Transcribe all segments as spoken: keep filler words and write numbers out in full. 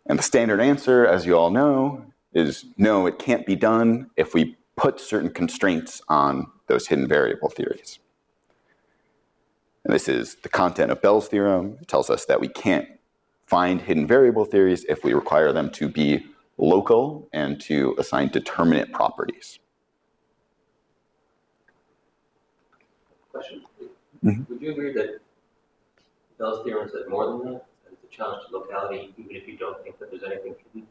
And the standard answer, as you all know, is no, it can't be done if we put certain constraints on those hidden variable theories. And this is the content of Bell's theorem. It tells us that we can't find hidden variable theories if we require them to be local and to assign determinate properties. Question. Mm-hmm. Would you agree that Bell's theorem says more than that? That it's a challenge to locality, even if you don't think that there's anything hidden?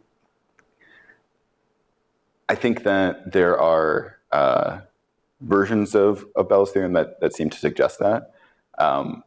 I think that there are uh, versions of, of Bell's theorem that, that seem to suggest that. Um,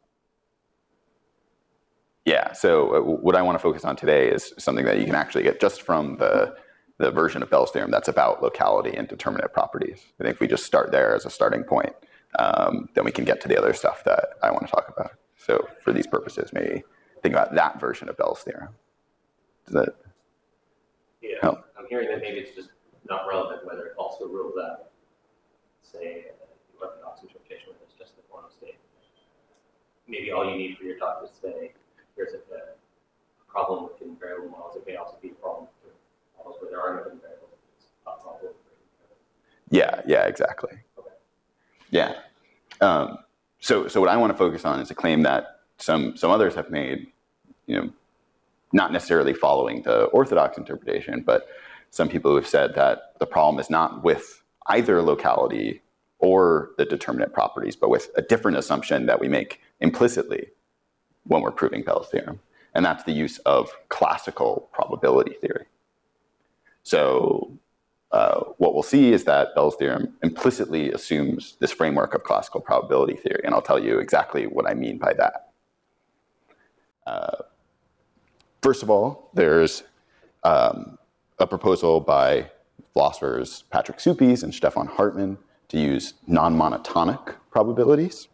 yeah, so what I want to focus on today is something that you can actually get just from the, the version of Bell's theorem that's about locality and determinate properties. I think if we just start there as a starting point, um, then we can get to the other stuff that I want to talk about. So for these purposes, maybe think about that version of Bell's theorem. Does that yeah, help? I'm hearing that maybe it's just not relevant whether it also rules out, say, the orthodox interpretation where it's just the formal state. Maybe all you need for your talk is to say, here's a, a problem with hidden variable models. It may also be a problem with models where there are no hidden variables. It's not problem. Yeah, yeah, exactly. Okay. Yeah. Um, so, so what I want to focus on is a claim that some some others have made, you know, not necessarily following the orthodox interpretation, but some people who have said that the problem is not with either locality or the determinate properties, but with a different assumption that we make implicitly when we're proving Bell's theorem. And that's the use of classical probability theory. So uh, what we'll see is that Bell's theorem implicitly assumes this framework of classical probability theory. And I'll tell you exactly what I mean by that. Uh, first of all, there's um, a proposal by philosophers Patrick Suppes and Stefan Hartmann to use non-monotonic probabilities.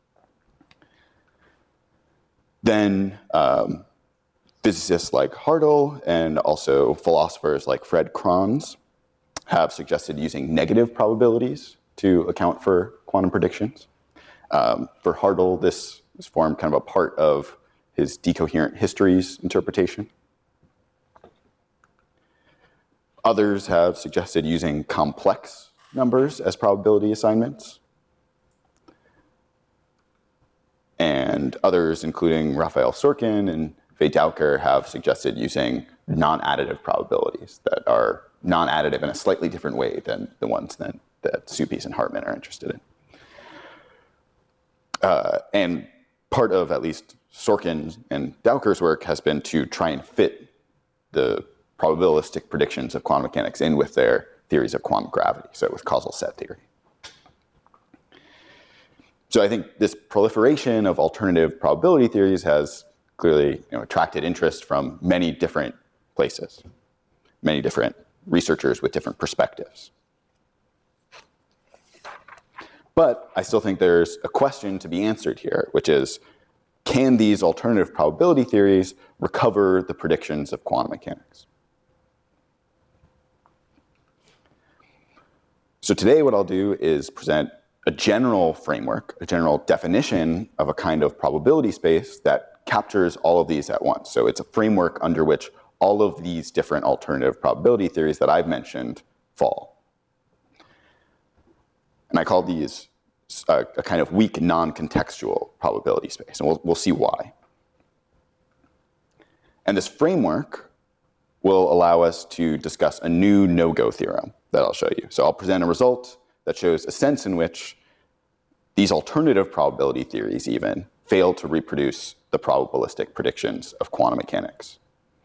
Then um, physicists like Hartle and also philosophers like Fred Kranz have suggested using negative probabilities to account for quantum predictions. Um, for Hartle, this is formed kind of a part of his decoherent histories interpretation. Others have suggested using complex numbers as probability assignments. And others, including Raphael Sorkin and Faye Dowker, have suggested using non-additive probabilities that are non-additive in a slightly different way than the ones that, that Suppes and Hartmann are interested in. Uh, and part of at least Sorkin and Dowker's work has been to try and fit the probabilistic predictions of quantum mechanics in with their theories of quantum gravity, so with causal set theory. So I think this proliferation of alternative probability theories has clearly, you know, attracted interest from many different places, many different researchers with different perspectives. But I still think there's a question to be answered here, which is, can these alternative probability theories recover the predictions of quantum mechanics? So today what I'll do is present a general framework, a general definition of a kind of probability space that captures all of these at once. So it's a framework under which all of these different alternative probability theories that I've mentioned fall. And I call these a, a kind of weak non-contextual probability space, and we'll, we'll see why. And this framework will allow us to discuss a new no-go theorem that I'll show you. So I'll present a result that shows a sense in which these alternative probability theories even fail to reproduce the probabilistic predictions of quantum mechanics.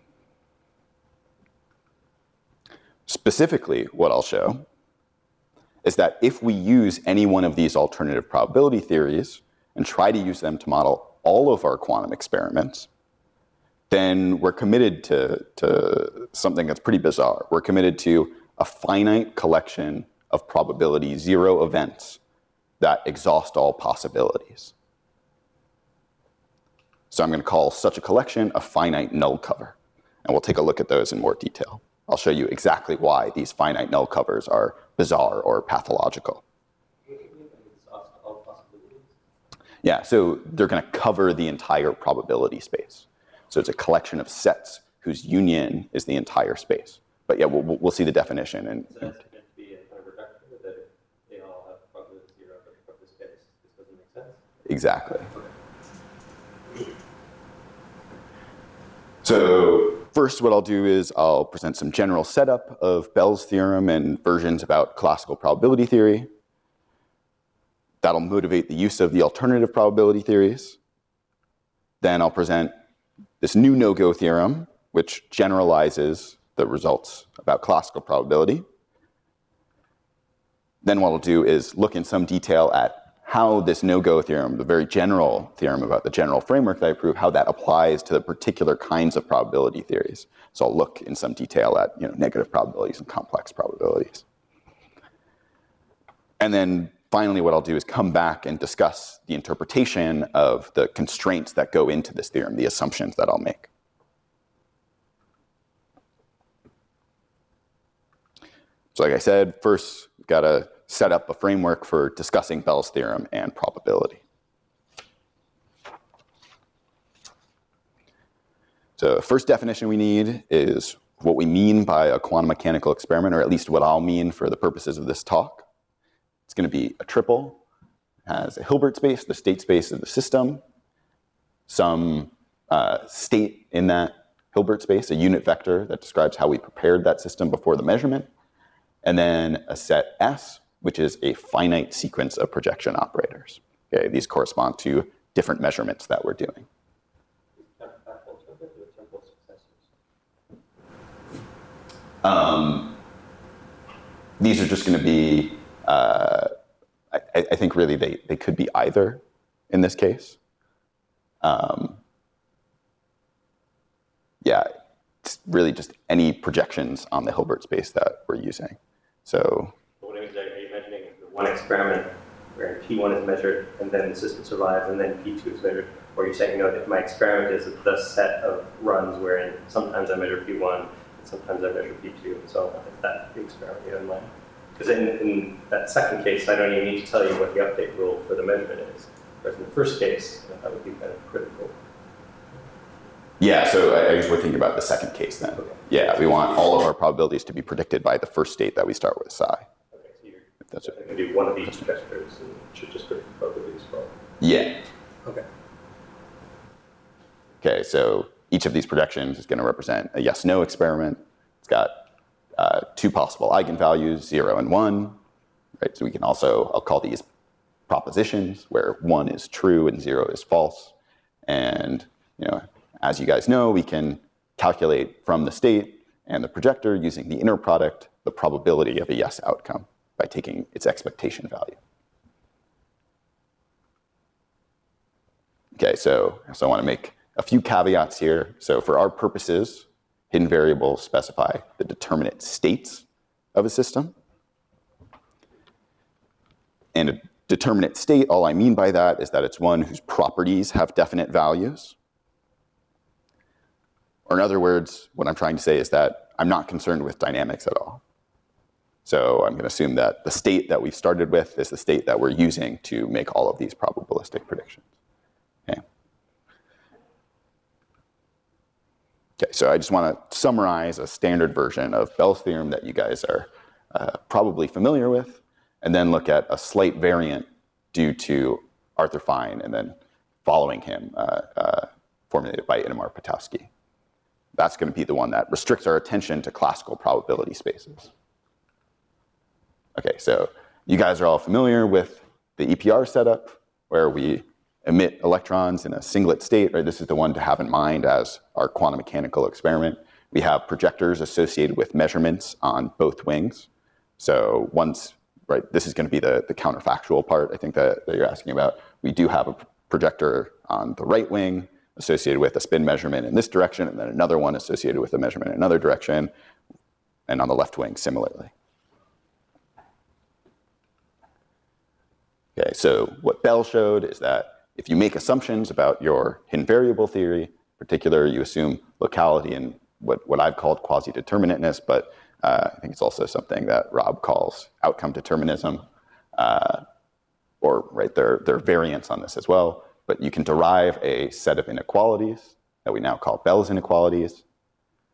Specifically, what I'll show is that if we use any one of these alternative probability theories and try to use them to model all of our quantum experiments, then we're committed to, to something that's pretty bizarre. We're committed to a finite collection of probability zero events that exhaust all possibilities. So I'm going to call such a collection a finite null cover. And we'll take a look at those in more detail. I'll show you exactly why these finite null covers are bizarre or pathological. Yeah, so they're going to cover the entire probability space. So it's a collection of sets whose union is the entire space. But yeah, we'll, we'll see the definition. And, so that's meant to be a kind of reductor that they all have probability zero for the space. This doesn't make sense. Exactly. Okay. So first, what I'll do is I'll present some general setup of Bell's theorem and versions about classical probability theory. That'll motivate the use of the alternative probability theories. Then I'll present this new no-go theorem, which generalizes the results about classical probability. Then what I'll do is look in some detail at how this no-go theorem, the very general theorem about the general framework that I prove, how that applies to the particular kinds of probability theories. So I'll look in some detail at you know, negative probabilities and complex probabilities. And then finally, what I'll do is come back and discuss the interpretation of the constraints that go into this theorem, the assumptions that I'll make. So like I said, first, we've got to set up a framework for discussing Bell's theorem and probability. So the first definition we need is what we mean by a quantum mechanical experiment, or at least what I'll mean for the purposes of this talk. It's going to be a triple, has a Hilbert space, the state space of the system, some uh, state in that Hilbert space, a unit vector that describes how we prepared that system before the measurement, and then a set S, which is a finite sequence of projection operators. Okay, these correspond to different measurements that we're doing. Um, these are just going to be, uh, I, I think really they, they could be either in this case. Um, yeah, it's really just any projections on the Hilbert space that we're using. So what are you imagining one experiment where P one is measured and then the system survives and then P two is measured? Or you're saying, no, that my experiment is the set of runs wherein sometimes I measure P one, and sometimes I measure P two, and so on. Is that the experiment you have in mind? Because in, in that second case, I don't even need to tell you what the update rule for the measurement is. Whereas in the first case, you know, that would be kind of critical. Yeah, so I guess we're thinking about the second case then. Okay. Yeah, we want all of our probabilities to be predicted by the first state that we start with psi. Okay, so you're That's going to do one of each vectors and it should just predict probabilities as well. Yeah. Okay. Okay, so each of these projections is going to represent a yes-no experiment. It's got uh, two possible eigenvalues, zero and one. Right? So we can also, I'll call these propositions, where one is true and zero is false. And you know, as you guys know, we can calculate from the state and the projector using the inner product the probability of a yes outcome by taking its expectation value. Okay, so, so I want to make a few caveats here. So for our purposes, hidden variables specify the determinate states of a system. And a determinate state, all I mean by that is that it's one whose properties have definite values. Or in other words, what I'm trying to say is that I'm not concerned with dynamics at all. So I'm going to assume that the state that we've started with is the state that we're using to make all of these probabilistic predictions. Okay. Okay, so I just want to summarize a standard version of Bell's theorem that you guys are uh, probably familiar with, and then look at a slight variant due to Arthur Fine and then following him, uh, uh, formulated by Innemar Petowsky. That's going to be the one that restricts our attention to classical probability spaces. Okay, so you guys are all familiar with the E P R setup, where we emit electrons in a singlet state, right? This is the one to have in mind as our quantum mechanical experiment. We have projectors associated with measurements on both wings. So once, right, this is going to be the, the counterfactual part, I think, that, that you're asking about. We do have a projector on the right wing associated with a spin measurement in this direction, and then another one associated with a measurement in another direction, and on the left wing similarly. Okay, so what Bell showed is that if you make assumptions about your hidden variable theory, in particular, you assume locality and what, what I've called quasi-determinateness, but uh, I think it's also something that Rob calls outcome determinism, uh, or right, there, there are variants on this as well, but you can derive a set of inequalities that we now call Bell's inequalities.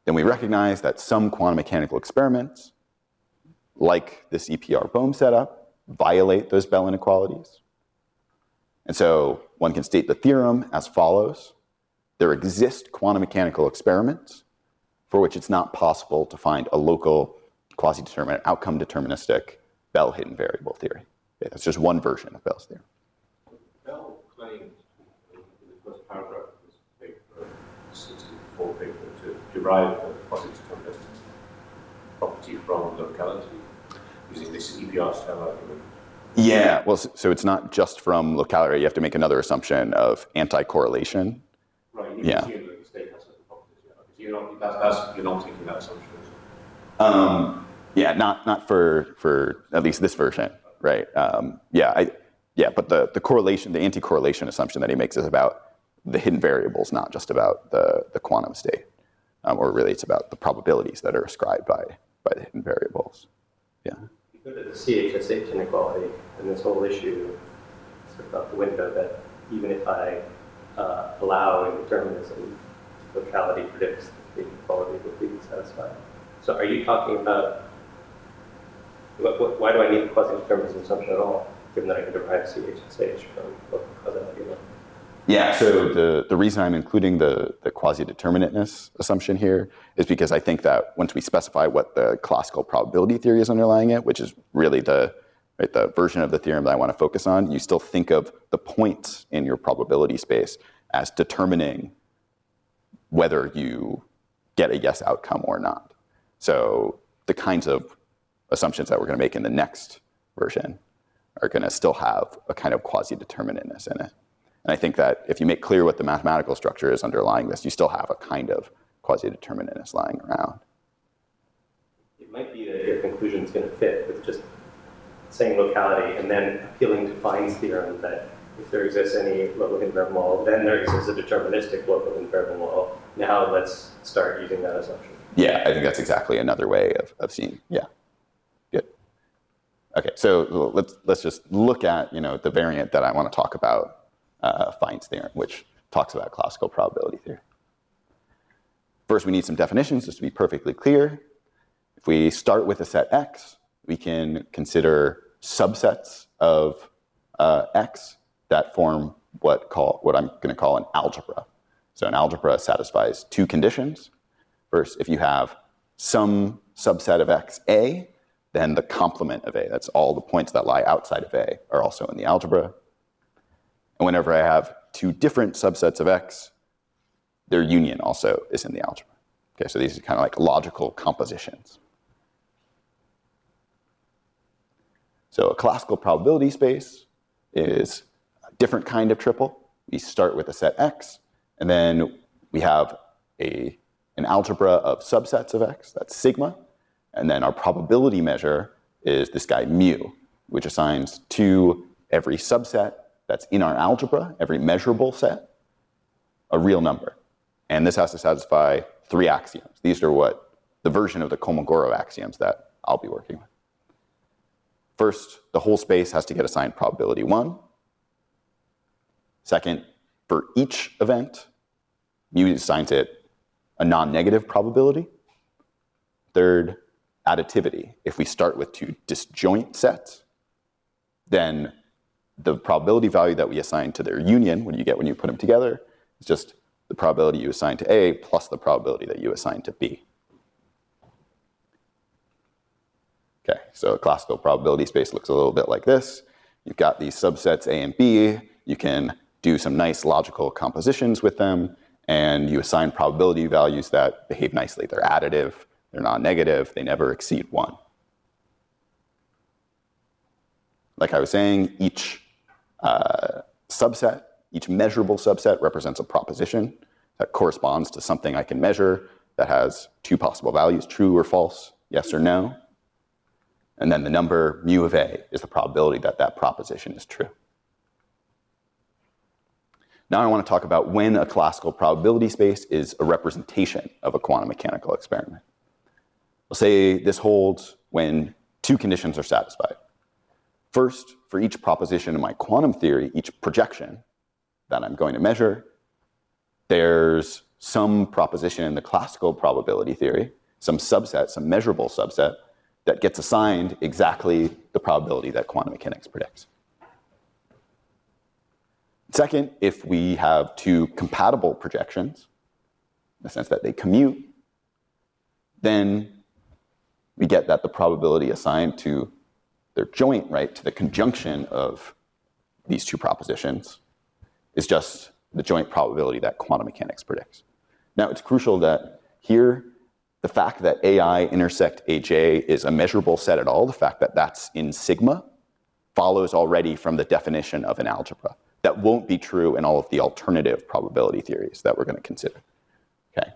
then we recognize that some quantum mechanical experiments, like this E P R Bohm setup, violate those Bell inequalities. And so one can state the theorem as follows. There exist quantum mechanical experiments for which it's not possible to find a local quasi-determinate outcome deterministic Bell hidden variable theory. Okay, that's just one version of Bell's theorem. Bell claimed in the first paragraph of this paper, sixty-four paper, to derive the quasi-determinate property from locality using this E P R style argument. Yeah, well, so it's not just from locality. You have to make another assumption of anti-correlation. Right, you Yeah. assume that the state has certain properties. Yeah. So you're not, that, that's, you're not taking that assumption. Um, yeah, not not for for at least this version, right? Um, yeah, I, yeah, but the the correlation, the anti-correlation assumption that he makes is about the hidden variables, not just about the the quantum state, um, or really it's about the probabilities that are ascribed by by the hidden variables. Yeah. You go to the C H S H inequality, and this whole issue sort of out the window that even if I uh, allow indeterminism, locality predicts the inequality will be satisfied. So are you talking about, what, what, why do I need the quasi-determinism assumption at all, given that I can derive C H S H from local causality alone? Yeah, so the, the reason I'm including the, the quasi-determinateness assumption here is because I think that once we specify what the classical probability theory is underlying it, which is really the, right, the version of the theorem that I want to focus on, you still think of the points in your probability space as determining whether you get a yes outcome or not. So the kinds of assumptions that we're going to make in the next version are going to still have a kind of quasi-determinateness in it. And I think that if you make clear what the mathematical structure is underlying this, you still have a kind of quasi-determinateness lying around. It might be that your conclusion is going to fit with just saying locality and then appealing to Fine's theorem that if there exists any local hidden model, then there exists a deterministic local hidden model. Now let's start using that assumption. Yeah, I think that's exactly another way of, of seeing. Yeah, good. Okay, so let's let's just look at you know the variant that I want to talk about. Uh, Fine's theorem, which talks about classical probability theory. First, we need some definitions just to be perfectly clear. If we start with a set X, we can consider subsets of uh, X that form what call what I'm going to call an algebra. So an algebra satisfies two conditions. First, if you have some subset of X A, then the complement of A, that's all the points that lie outside of A, are also in the algebra. And whenever I have two different subsets of X, their union also is in the algebra. Okay, so these are kind of like logical compositions. So a classical probability space is a different kind of triple. We start with a set X, and then we have a, an algebra of subsets of X, that's sigma, and then our probability measure is this guy mu, which assigns to every subset that's in our algebra, every measurable set, a real number. And this has to satisfy three axioms. These are what the version of the Kolmogorov axioms that I'll be working with. First, the whole space has to get assigned probability one. Second, for each event, mu assigns it a non-negative probability. Third, additivity. If we start with two disjoint sets, then the probability value that we assign to their union, when you get when you put them together, is just the probability you assign to A plus the probability that you assign to B. Okay, so a classical probability space looks a little bit like this. You've got these subsets A and B. You can do some nice logical compositions with them, and you assign probability values that behave nicely. They're additive, they're non-negative, they never exceed one. Like I was saying, each uh, subset, each measurable subset represents a proposition that corresponds to something I can measure that has two possible values, true or false, yes or no. And then the number mu of A is the probability that that proposition is true. Now I want to talk about when a classical probability space is a representation of a quantum mechanical experiment. We'll say this holds when two conditions are satisfied. First, for each proposition in my quantum theory, each projection that I'm going to measure, there's some proposition in the classical probability theory, some subset, some measurable subset, that gets assigned exactly the probability that quantum mechanics predicts. Second, if we have two compatible projections, in the sense that they commute, then we get that the probability assigned to their joint, right, to the conjunction of these two propositions is just the joint probability that quantum mechanics predicts. Now, it's crucial that here, the fact that A I intersect A J is a measurable set at all, the fact that that's in sigma, follows already from the definition of an algebra. That won't be true in all of the alternative probability theories that we're going to consider. Okay.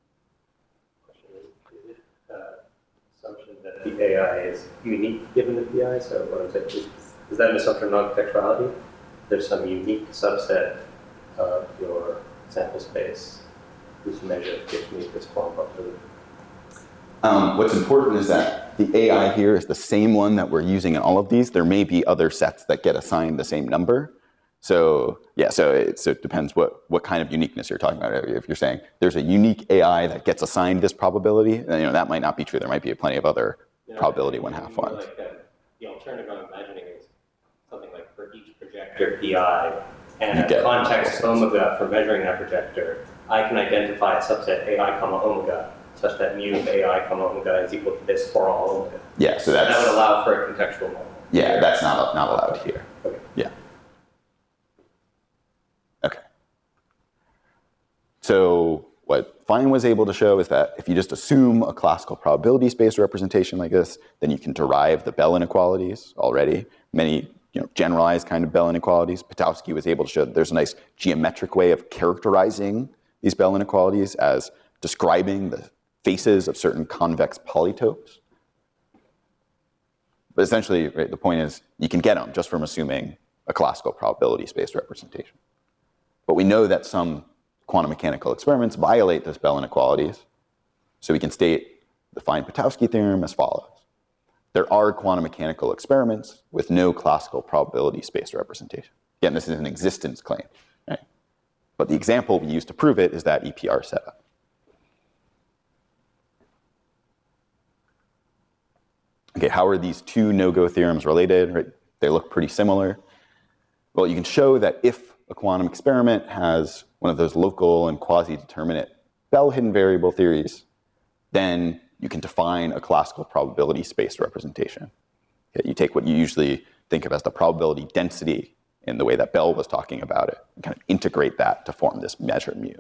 Uh, assumption that the A I is unique given the P I. So what I'm saying is, is that an assumption of non-contextuality? There's some unique subset of your sample space whose measure gives me this quantum probability. Um, what's important is that the A I here is the same one that we're using in all of these. There may be other sets that get assigned the same number. So yeah, so it, so it depends what, what kind of uniqueness you're talking about. If you're saying there's a unique A I that gets assigned this probability, then, you know, that might not be true. There might be plenty of other you know, probability one half ones. Like uh, the alternative I'm imagining is something like for each projector P I and a context omega for measuring that projector, I can identify a subset A I comma omega such that mu of A I comma omega is equal to this for all omega. Yeah, so that's, that would allow for a contextual model. Yeah, that's not not allowed here. Okay. Yeah. Okay. So what Fine was able to show is that if you just assume a classical probability space representation like this, then you can derive the Bell inequalities already. Many you know, generalized kind of Bell inequalities. Pitowsky was able to show that there's a nice geometric way of characterizing these Bell inequalities as describing the faces of certain convex polytopes. But essentially, right, the point is you can get them just from assuming a classical probability space representation. But we know that some quantum mechanical experiments violate those Bell inequalities. So we can state the Fine-Pitowsky theorem as follows. There are quantum mechanical experiments with no classical probability space representation. Again, this is an existence claim, right? But the example we use to prove it is that E P R setup. Okay, how are these two no-go theorems related? Right? They look pretty similar. Well, you can show that if a quantum experiment has one of those local and quasi-determinate Bell hidden variable theories, then you can define a classical probability space representation. Okay, you take what you usually think of as the probability density in the way that Bell was talking about it, and kind of integrate that to form this measure mu.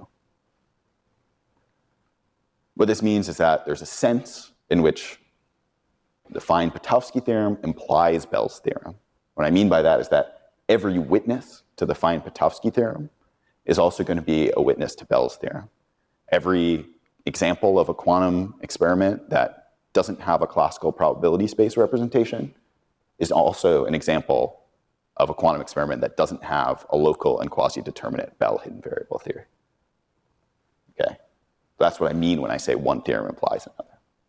What this means is that there's a sense in which the Fine-Pitowsky theorem implies Bell's theorem. What I mean by that is that every witness to the Fine-Pitowsky theorem is also going to be a witness to Bell's theorem. Every example of a quantum experiment that doesn't have a classical probability space representation is also an example of a quantum experiment that doesn't have a local and quasi-determinate Bell hidden variable theory. Okay, that's what I mean when I say one theorem implies another.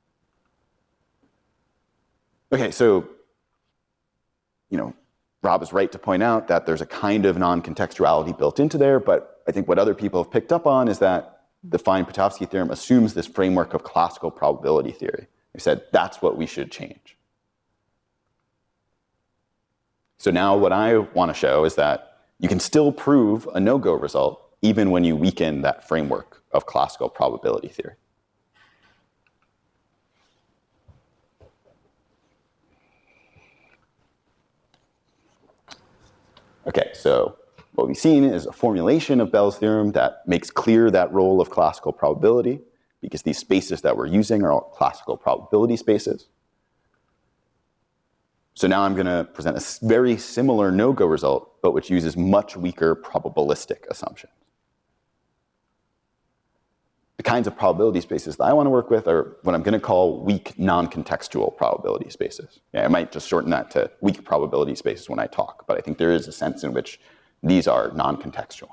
Okay, so, you know, Rob is right to point out that there's a kind of non-contextuality built into there, but I think what other people have picked up on is that the Fine-Pitowsky theorem assumes this framework of classical probability theory. They said that's what we should change. So now what I want to show is that you can still prove a no-go result even when you weaken that framework of classical probability theory. Okay, so what we've seen is a formulation of Bell's theorem that makes clear that role of classical probability, because these spaces that we're using are all classical probability spaces. So now I'm going to present a very similar no-go result, but which uses much weaker probabilistic assumptions. The kinds of probability spaces that I want to work with are what I'm going to call weak non-contextual probability spaces. Yeah, I might just shorten that to weak probability spaces when I talk, but I think there is a sense in which these are non-contextual.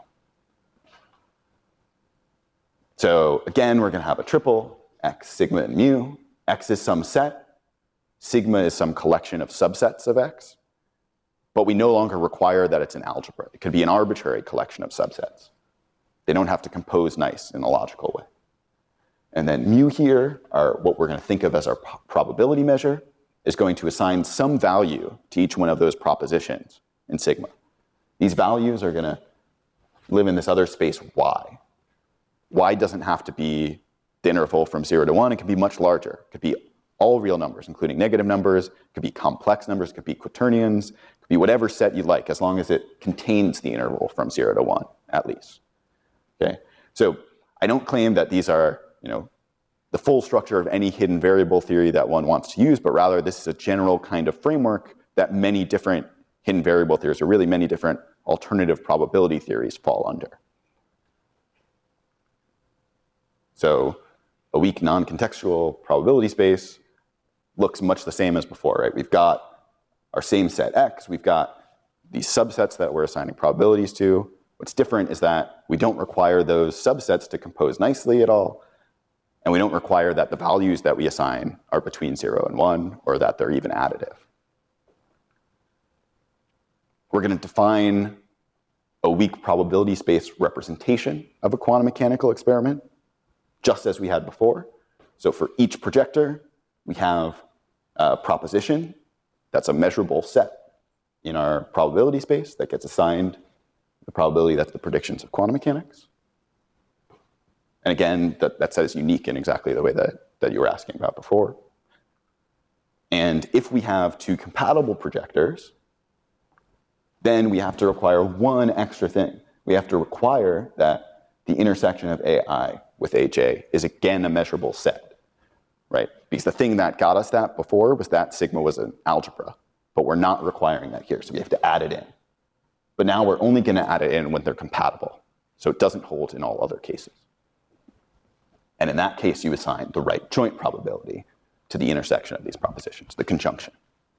So again, we're going to have a triple, X, sigma, and mu. X is some set. Sigma is some collection of subsets of X. But we no longer require that it's an algebra. It could be an arbitrary collection of subsets. They don't have to compose nice in a logical way. And then mu here are what we're going to think of as our probability measure, is going to assign some value to each one of those propositions in sigma. These values are going to live in this other space y. Y doesn't have to be the interval from zero to one. It can be much larger. It could be all real numbers, including negative numbers. It could be complex numbers. It could be quaternions. It could be whatever set you like, as long as it contains the interval from zero to one, at least. Okay? So I don't claim that these are, you know, the full structure of any hidden variable theory that one wants to use, but rather this is a general kind of framework that many different hidden variable theories, or really many different alternative probability theories, fall under. So a weak non-contextual probability space looks much the same as before, right? We've got our same set X, we've got these subsets that we're assigning probabilities to. What's different is that we don't require those subsets to compose nicely at all, and we don't require that the values that we assign are between zero and one, or that they're even additive. We're going to define a weak probability space representation of a quantum mechanical experiment, just as we had before. So for each projector, we have a proposition that's a measurable set in our probability space that gets assigned the probability that's the predictions of quantum mechanics. And again, that, that set is unique in exactly the way that, that you were asking about before. And if we have two compatible projectors, then we have to require one extra thing. We have to require that the intersection of A I with H A is again a measurable set, right? Because the thing that got us that before was that sigma was an algebra, but we're not requiring that here, so we have to add it in. But now we're only going to add it in when they're compatible, so it doesn't hold in all other cases. And in that case, you assign the right joint probability to the intersection of these propositions, the conjunction.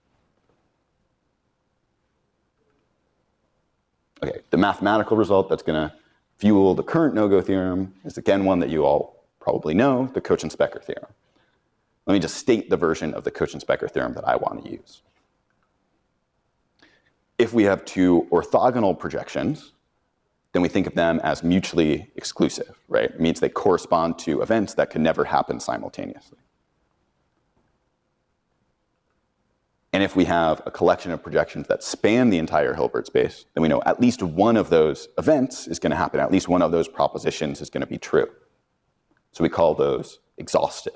Okay, the mathematical result that's going to fuel the current no-go theorem is again one that you all probably know, the Cauchy-Specker theorem. Let me just state the version of the Cauchy-Specker theorem that I want to use. If we have two orthogonal projections, then we think of them as mutually exclusive, right? It means they correspond to events that can never happen simultaneously. And if we have a collection of projections that span the entire Hilbert space, then we know at least one of those events is going to happen. At least one of those propositions is going to be true. So we call those exhaustive.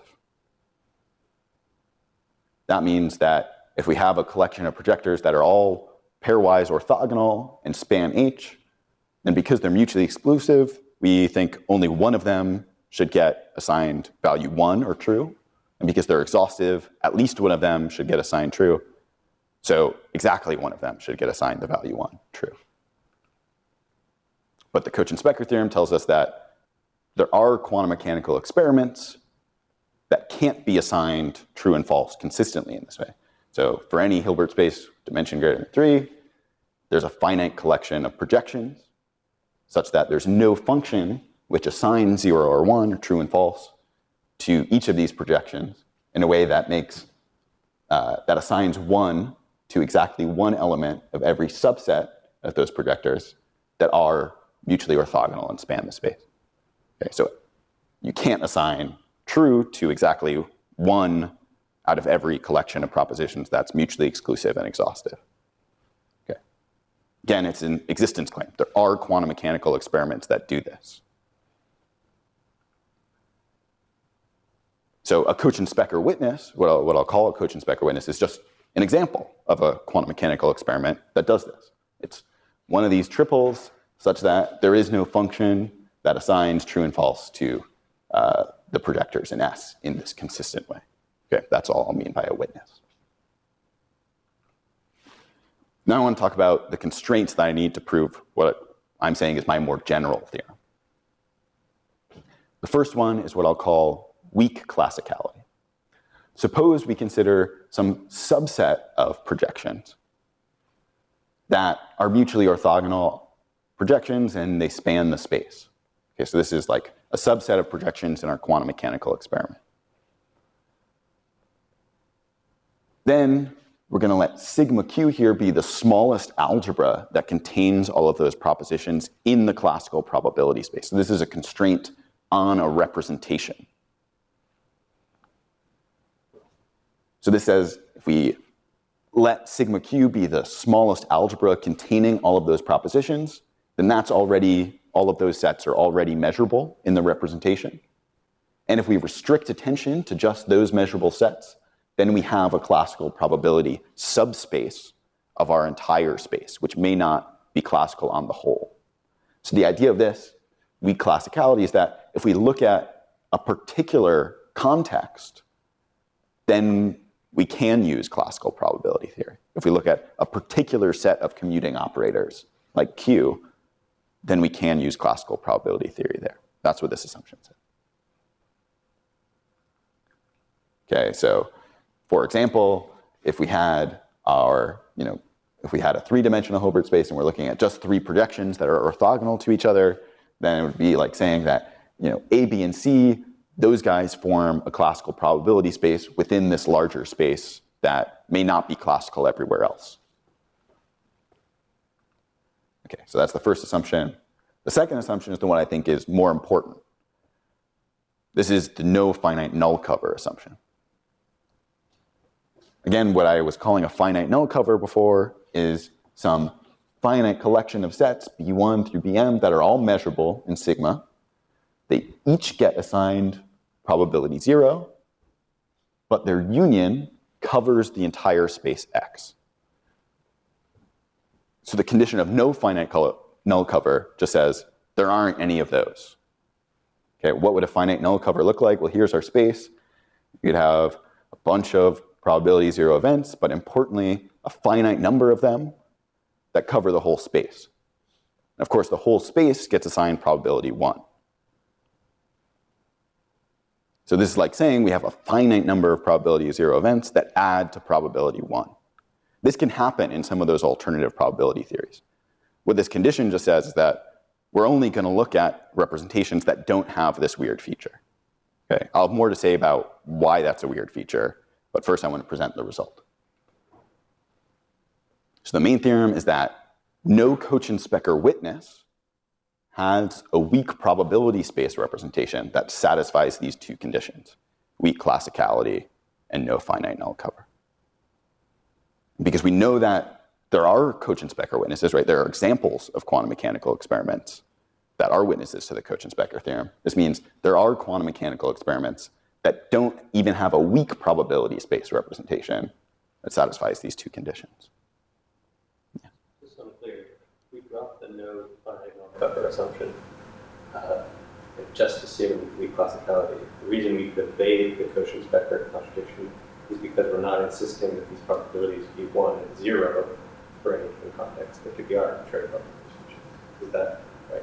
That means that if we have a collection of projectors that are all pairwise orthogonal and span H, then because they're mutually exclusive, we think only one of them should get assigned value one or true. And because they're exhaustive, at least one of them should get assigned true. So exactly one of them should get assigned the value one, true. But the Cauchy-Specker theorem tells us that there are quantum mechanical experiments that can't be assigned true and false consistently in this way. So for any Hilbert space dimension greater than three, there's a finite collection of projections such that there's no function which assigns zero or one, or true and false, to each of these projections in a way that makes, uh, that assigns one to exactly one element of every subset of those projectors that are mutually orthogonal and span the space. Okay, so you can't assign true to exactly one out of every collection of propositions that's mutually exclusive and exhaustive. Okay. Again, it's an existence claim. There are quantum mechanical experiments that do this. So a Cauchy-Specker witness, what I'll, what I'll call a Cauchy-Specker witness, is just an example of a quantum mechanical experiment that does this. It's one of these triples such that there is no function that assigns true and false to uh, the projectors in S in this consistent way. Okay, that's all I'll mean by a witness. Now I want to talk about the constraints that I need to prove what I'm saying is my more general theorem. The first one is what I'll call weak classicality. Suppose we consider some subset of projections that are mutually orthogonal projections and they span the space. Okay, so this is like a subset of projections in our quantum mechanical experiment. Then we're going to let sigma q here be the smallest algebra that contains all of those propositions in the classical probability space. So this is a constraint on a representation. So this says if we let sigma q be the smallest algebra containing all of those propositions, then that's already, all of those sets are already measurable in the representation. And if we restrict attention to just those measurable sets, then we have a classical probability subspace of our entire space, which may not be classical on the whole. So the idea of this weak classicality is that if we look at a particular context, then we can use classical probability theory. If we look at a particular set of commuting operators, like Q, then we can use classical probability theory there. That's what this assumption says. Okay, so for example, if we had our, you know, if we had a three-dimensional Hilbert space and we're looking at just three projections that are orthogonal to each other, then it would be like saying that, you know, A, B, and C, those guys form a classical probability space within this larger space that may not be classical everywhere else. Okay, so that's the first assumption. The second assumption is the one I think is more important. This is the no finite null cover assumption. Again, what I was calling a finite null cover before is some finite collection of sets, B one through B M, that are all measurable in sigma. They each get assigned probability zero, but their union covers the entire space X. So the condition of no finite null cover just says there aren't any of those. Okay, what would a finite null cover look like? Well, here's our space. You'd have a bunch of probability zero events, but importantly, a finite number of them that cover the whole space. And of course, the whole space gets assigned probability one. So this is like saying we have a finite number of probability zero events that add to probability one. This can happen in some of those alternative probability theories. What this condition just says is that we're only going to look at representations that don't have this weird feature. Okay, I'll have more to say about why that's a weird feature, but first I want to present the result. So the main theorem is that no Cauchy-Specker witness has a weak probability space representation that satisfies these two conditions, weak classicality and no finite null cover. Because we know that there are Cauchy-Specker witnesses, right? There are examples of quantum mechanical experiments that are witnesses to the Cauchy-Specker theorem. This means there are quantum mechanical experiments that don't even have a weak probability space representation that satisfies these two conditions. Yeah. Just unclear, we dropped the no finite null cover assumption, uh, just assumed weak classicality. The reason we could evade the Cauchy-Specker contradiction is because we're not insisting that these probabilities be one and zero for any given context. They could be arbitrary probabilities. Is that right?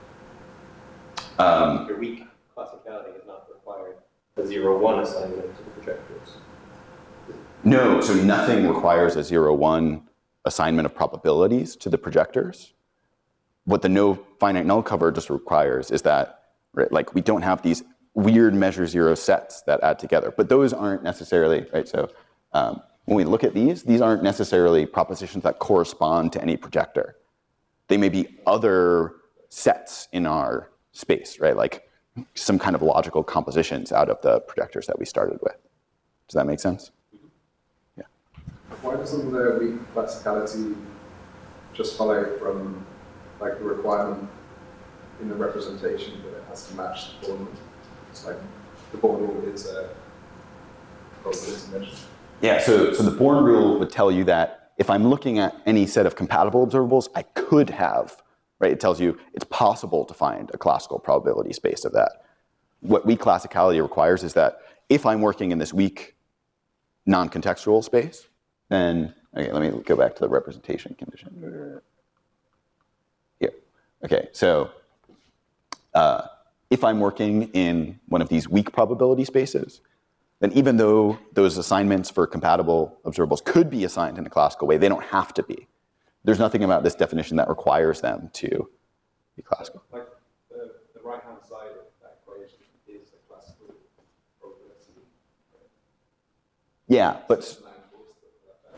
Um, Your weak classicality is not required a zero one assignment to the projectors. No, so nothing requires a zero one assignment of probabilities to the projectors. What the no finite null cover just requires is that, right, like we don't have these weird measure zero sets that add together, but those aren't necessarily, right, so um, when we look at these, these aren't necessarily propositions that correspond to any projector. They may be other sets in our space, right, like some kind of logical compositions out of the projectors that we started with. Does that make sense? Yeah. Why doesn't the weak classicality just follow from like the requirement in the representation that it has to match the Born rule? It's like the Born rule is a probability measure. Yeah, so, so the Born rule would tell you that if I'm looking at any set of compatible observables, I could have, right? It tells you it's possible to find a classical probability space of that. What weak classicality requires is that if I'm working in this weak non-contextual space, then, okay, let me go back to the representation condition. Here, okay, so uh, if I'm working in one of these weak probability spaces, then even though those assignments for compatible observables could be assigned in a classical way, they don't have to be. There's nothing about this definition that requires them to be classical. Like the, the right-hand side of that equation is a classical probability. Yeah, but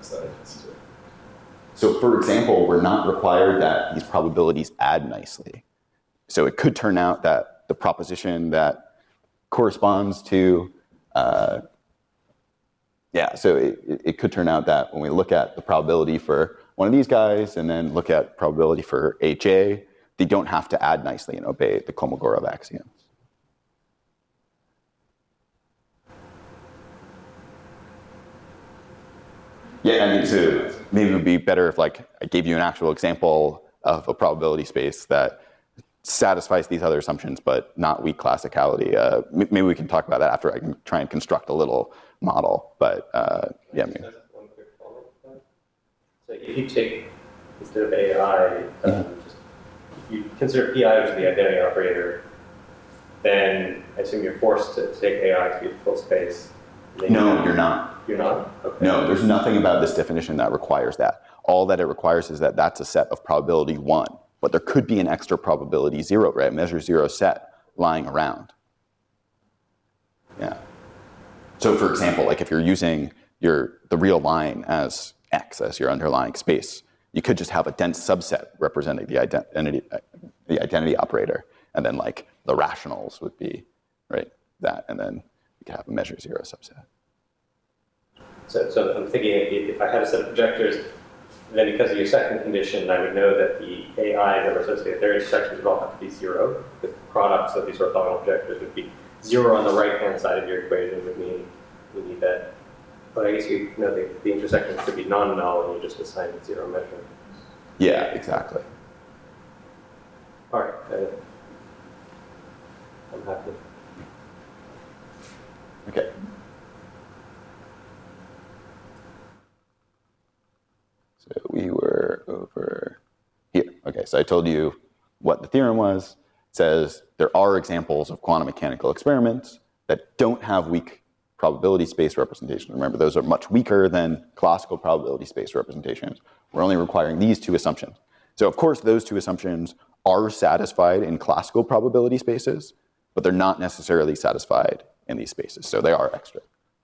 Sorry, just to- So for example, we're not required that these probabilities add nicely. So it could turn out that the proposition that corresponds to, uh, yeah, so it, it could turn out that when we look at the probability for one of these guys and then look at probability for H A, they don't have to add nicely and obey the Kolmogorov axioms. Yeah, I mean, so maybe it would be better if like I gave you an actual example of a probability space that satisfies these other assumptions, but not weak classicality. Uh, m- maybe we can talk about that after I can try and construct a little model. But uh, yeah, maybe. One quick follow-up to that. So if you take, instead of A I, um, Mhm. just, you consider P I as the identity operator, then I assume you're forced to take A I to be the full space. No, you're not. You're not? Okay. No, there's nothing about this definition that requires that. All that it requires is that that's a set of probability one, but there could be an extra probability zero, right? Measure zero set lying around. Yeah. So for example, like if you're using your the real line as X as your underlying space, you could just have a dense subset representing the identity the identity operator, and then like the rationals would be right that, and then you could have a measure zero subset. So, so I'm thinking if if I had a set of projectors, then because of your second condition, I would know that the A I that are associated with their intersections would all have to be zero, because the products of these orthogonal projectors would be zero on the right-hand side of your equation would mean we need that. But I guess you know the, the intersections could be non-null and you just assign it zero measure. Yeah, exactly. All right. Uh, I'm happy. Okay. So we were over here. Okay, so I told you what the theorem was. It says there are examples of quantum mechanical experiments that don't have weak probability space representation. Remember, those are much weaker than classical probability space representations. We're only requiring these two assumptions. So of course, those two assumptions are satisfied in classical probability spaces, but they're not necessarily satisfied in these spaces. So they are extra.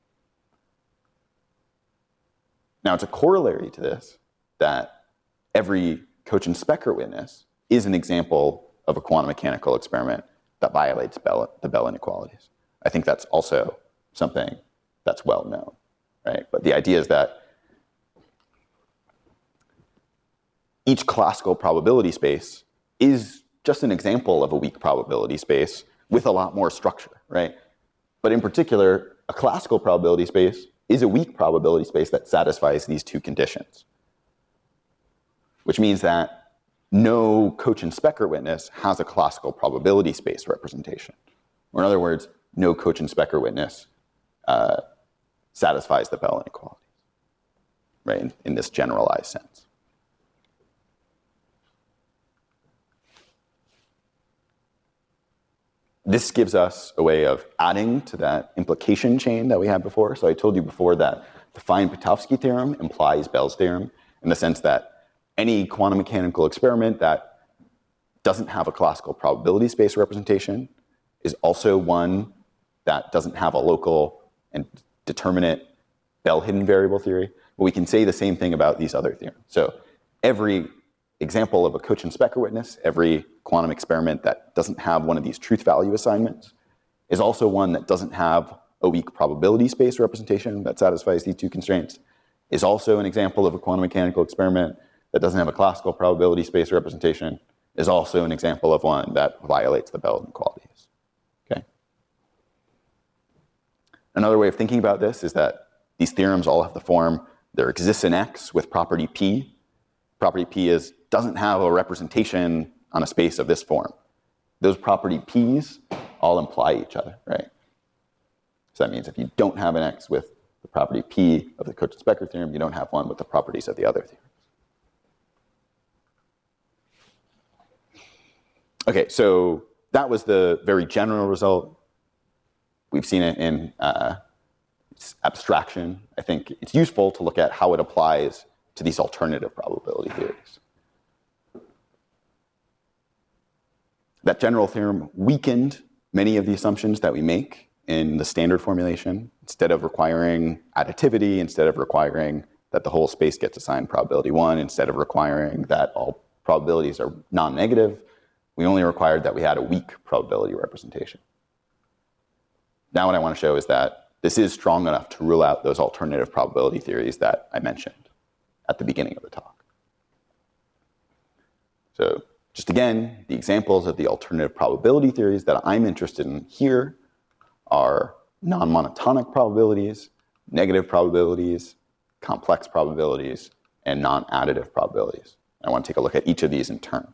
Now, it's a corollary to this that every Cauchy-Specker witness is an example of a quantum mechanical experiment that violates Bell, the Bell inequalities. I think that's also something that's well known, right? But the idea is that each classical probability space is just an example of a weak probability space with a lot more structure, right? But in particular, a classical probability space is a weak probability space that satisfies these two conditions, which means that no Cauchy-Specker witness has a classical probability space representation. Or in other words, no Cauchy-Specker witness uh, satisfies the Bell inequalities, right, in, in this generalized sense. This gives us a way of adding to that implication chain that we had before. So I told you before that the Fine-Potofsky theorem implies Bell's theorem in the sense that any quantum mechanical experiment that doesn't have a classical probability space representation is also one that doesn't have a local and determinate Bell hidden variable theory. But we can say the same thing about these other theorems. So every example of a Cauchy-Specker witness, every quantum experiment that doesn't have one of these truth value assignments is also one that doesn't have a weak probability space representation that satisfies these two constraints, is also an example of a quantum mechanical experiment that doesn't have a classical probability space representation, is also an example of one that violates the Bell inequalities. Okay. Another way of thinking about this is that these theorems all have the form, there exists an X with property P. Property P is doesn't have a representation on a space of this form. Those property P's all imply each other, right? So that means if you don't have an X with the property P of the Cauchy-Specker theorem, you don't have one with the properties of the other theorems. Okay, so that was the very general result. We've seen it in uh, abstraction. I think it's useful to look at how it applies to these alternative probability theories. That general theorem weakened many of the assumptions that we make in the standard formulation. Instead of requiring additivity, instead of requiring that the whole space gets assigned probability one instead of requiring that all probabilities are non-negative. We only required that we had a weak probability representation. Now what I want to show is that this is strong enough to rule out those alternative probability theories that I mentioned at the beginning of the talk. So just again, the examples of the alternative probability theories that I'm interested in here are non-monotonic probabilities, negative probabilities, complex probabilities, and non-additive probabilities. I want to take a look at each of these in turn.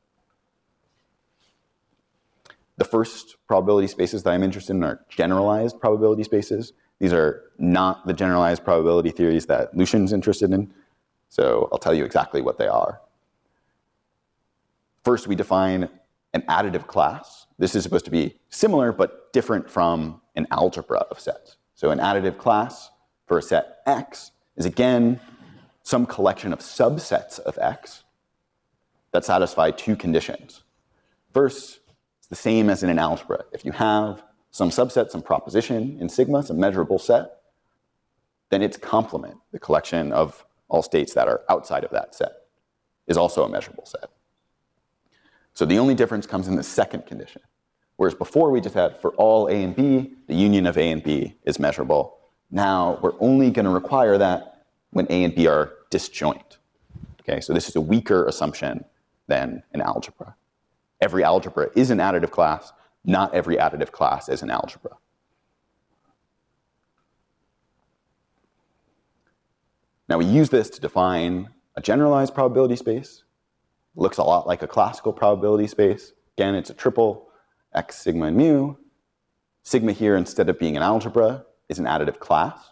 The first probability spaces that I'm interested in are generalized probability spaces. These are not the generalized probability theories that Lucian's interested in, so I'll tell you exactly what they are. First, we define an additive class. This is supposed to be similar but different from an algebra of sets. So an additive class for a set X is again some collection of subsets of X that satisfy two conditions. First, it's the same as in an algebra. If you have some subset, some proposition in sigma, some measurable set, then its complement, the collection of all states that are outside of that set, is also a measurable set. So the only difference comes in the second condition. Whereas before we just had for all A and B, the union of A and B is measurable. Now we're only going to require that when A and B are disjoint. Okay, so this is a weaker assumption than an algebra. Every algebra is an additive class. Not every additive class is an algebra. Now we use this to define a generalized probability space. It looks a lot like a classical probability space. Again, it's a triple, X, sigma, and mu. Sigma here, instead of being an algebra, is an additive class.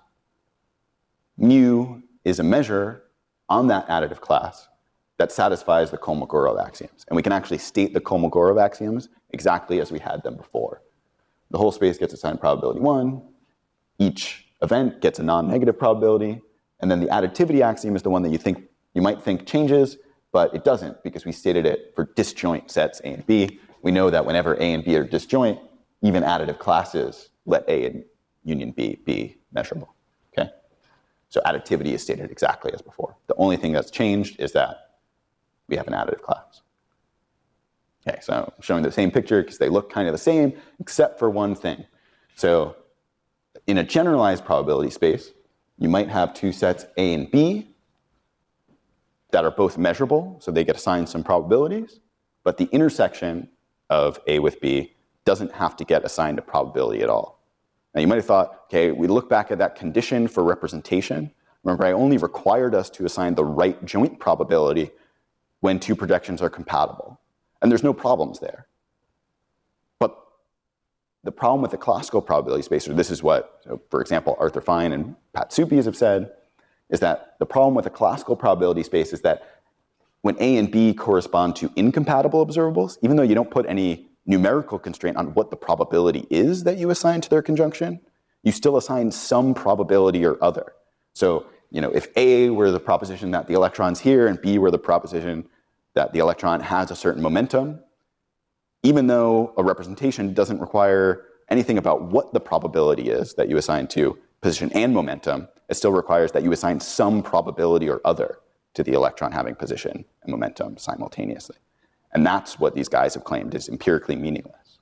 Mu is a measure on that additive class that satisfies the Kolmogorov axioms. And we can actually state the Kolmogorov axioms exactly as we had them before. The whole space gets assigned probability one. Each event gets a non-negative probability. And then the additivity axiom is the one that you think you might think changes, but it doesn't because we stated it for disjoint sets A and B. We know that whenever A and B are disjoint, even additive classes let A and union B be measurable. Okay? So additivity is stated exactly as before. The only thing that's changed is that we have an additive class. Okay, so I'm showing the same picture because they look kind of the same, except for one thing. So in a generalized probability space, you might have two sets A and B that are both measurable, so they get assigned some probabilities, but the intersection of A with B doesn't have to get assigned a probability at all. Now you might have thought, okay, we look back at that condition for representation. Remember, I only required us to assign the right joint probability when two projections are compatible. And there's no problems there. But the problem with the classical probability space, or this is what, so for example, Arthur Fine and Pat Suppies have said, is that the problem with a classical probability space is that when A and B correspond to incompatible observables, even though you don't put any numerical constraint on what the probability is that you assign to their conjunction, you still assign some probability or other. So, you know, if A were the proposition that the electron's here and B were the proposition that the electron has a certain momentum, even though a representation doesn't require anything about what the probability is that you assign to position and momentum, it still requires that you assign some probability or other to the electron having position and momentum simultaneously. And that's what these guys have claimed is empirically meaningless.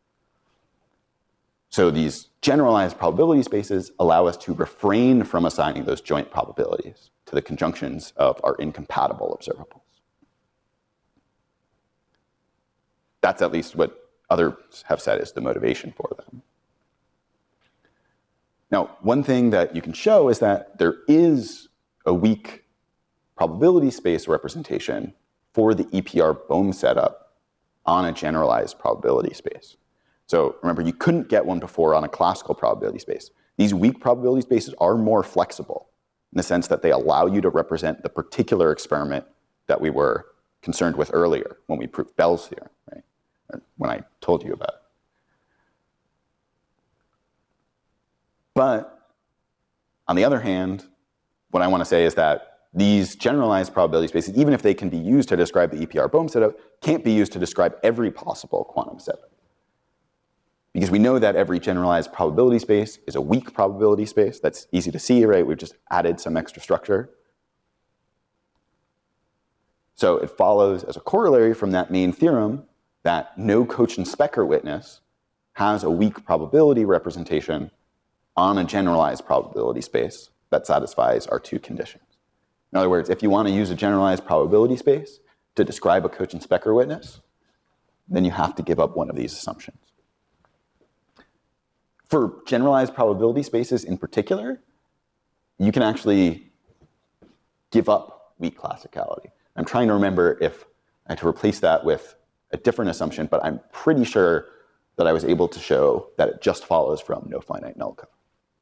So these generalized probability spaces allow us to refrain from assigning those joint probabilities to the conjunctions of our incompatible observables. That's at least what others have said is the motivation for them. Now, one thing that you can show is that there is a weak probability space representation for the E P R Bohm setup on a generalized probability space. So remember, you couldn't get one before on a classical probability space. These weak probability spaces are more flexible in the sense that they allow you to represent the particular experiment that we were concerned with earlier when we proved Bell's theorem, right? When I told you about it. But on the other hand, what I want to say is that these generalized probability spaces, even if they can be used to describe the E P R Bohm setup, can't be used to describe every possible quantum setup. Because we know that every generalized probability space is a weak probability space. That's easy to see, right? We've just added some extra structure. So it follows as a corollary from that main theorem that no Cauchy-Specker witness has a weak probability representation on a generalized probability space that satisfies our two conditions. In other words, if you want to use a generalized probability space to describe a Cauchy-Specker witness, then you have to give up one of these assumptions. For generalized probability spaces in particular, you can actually give up weak classicality. I'm trying to remember if I had to replace that with a different assumption, but I'm pretty sure that I was able to show that it just follows from no finite null cover.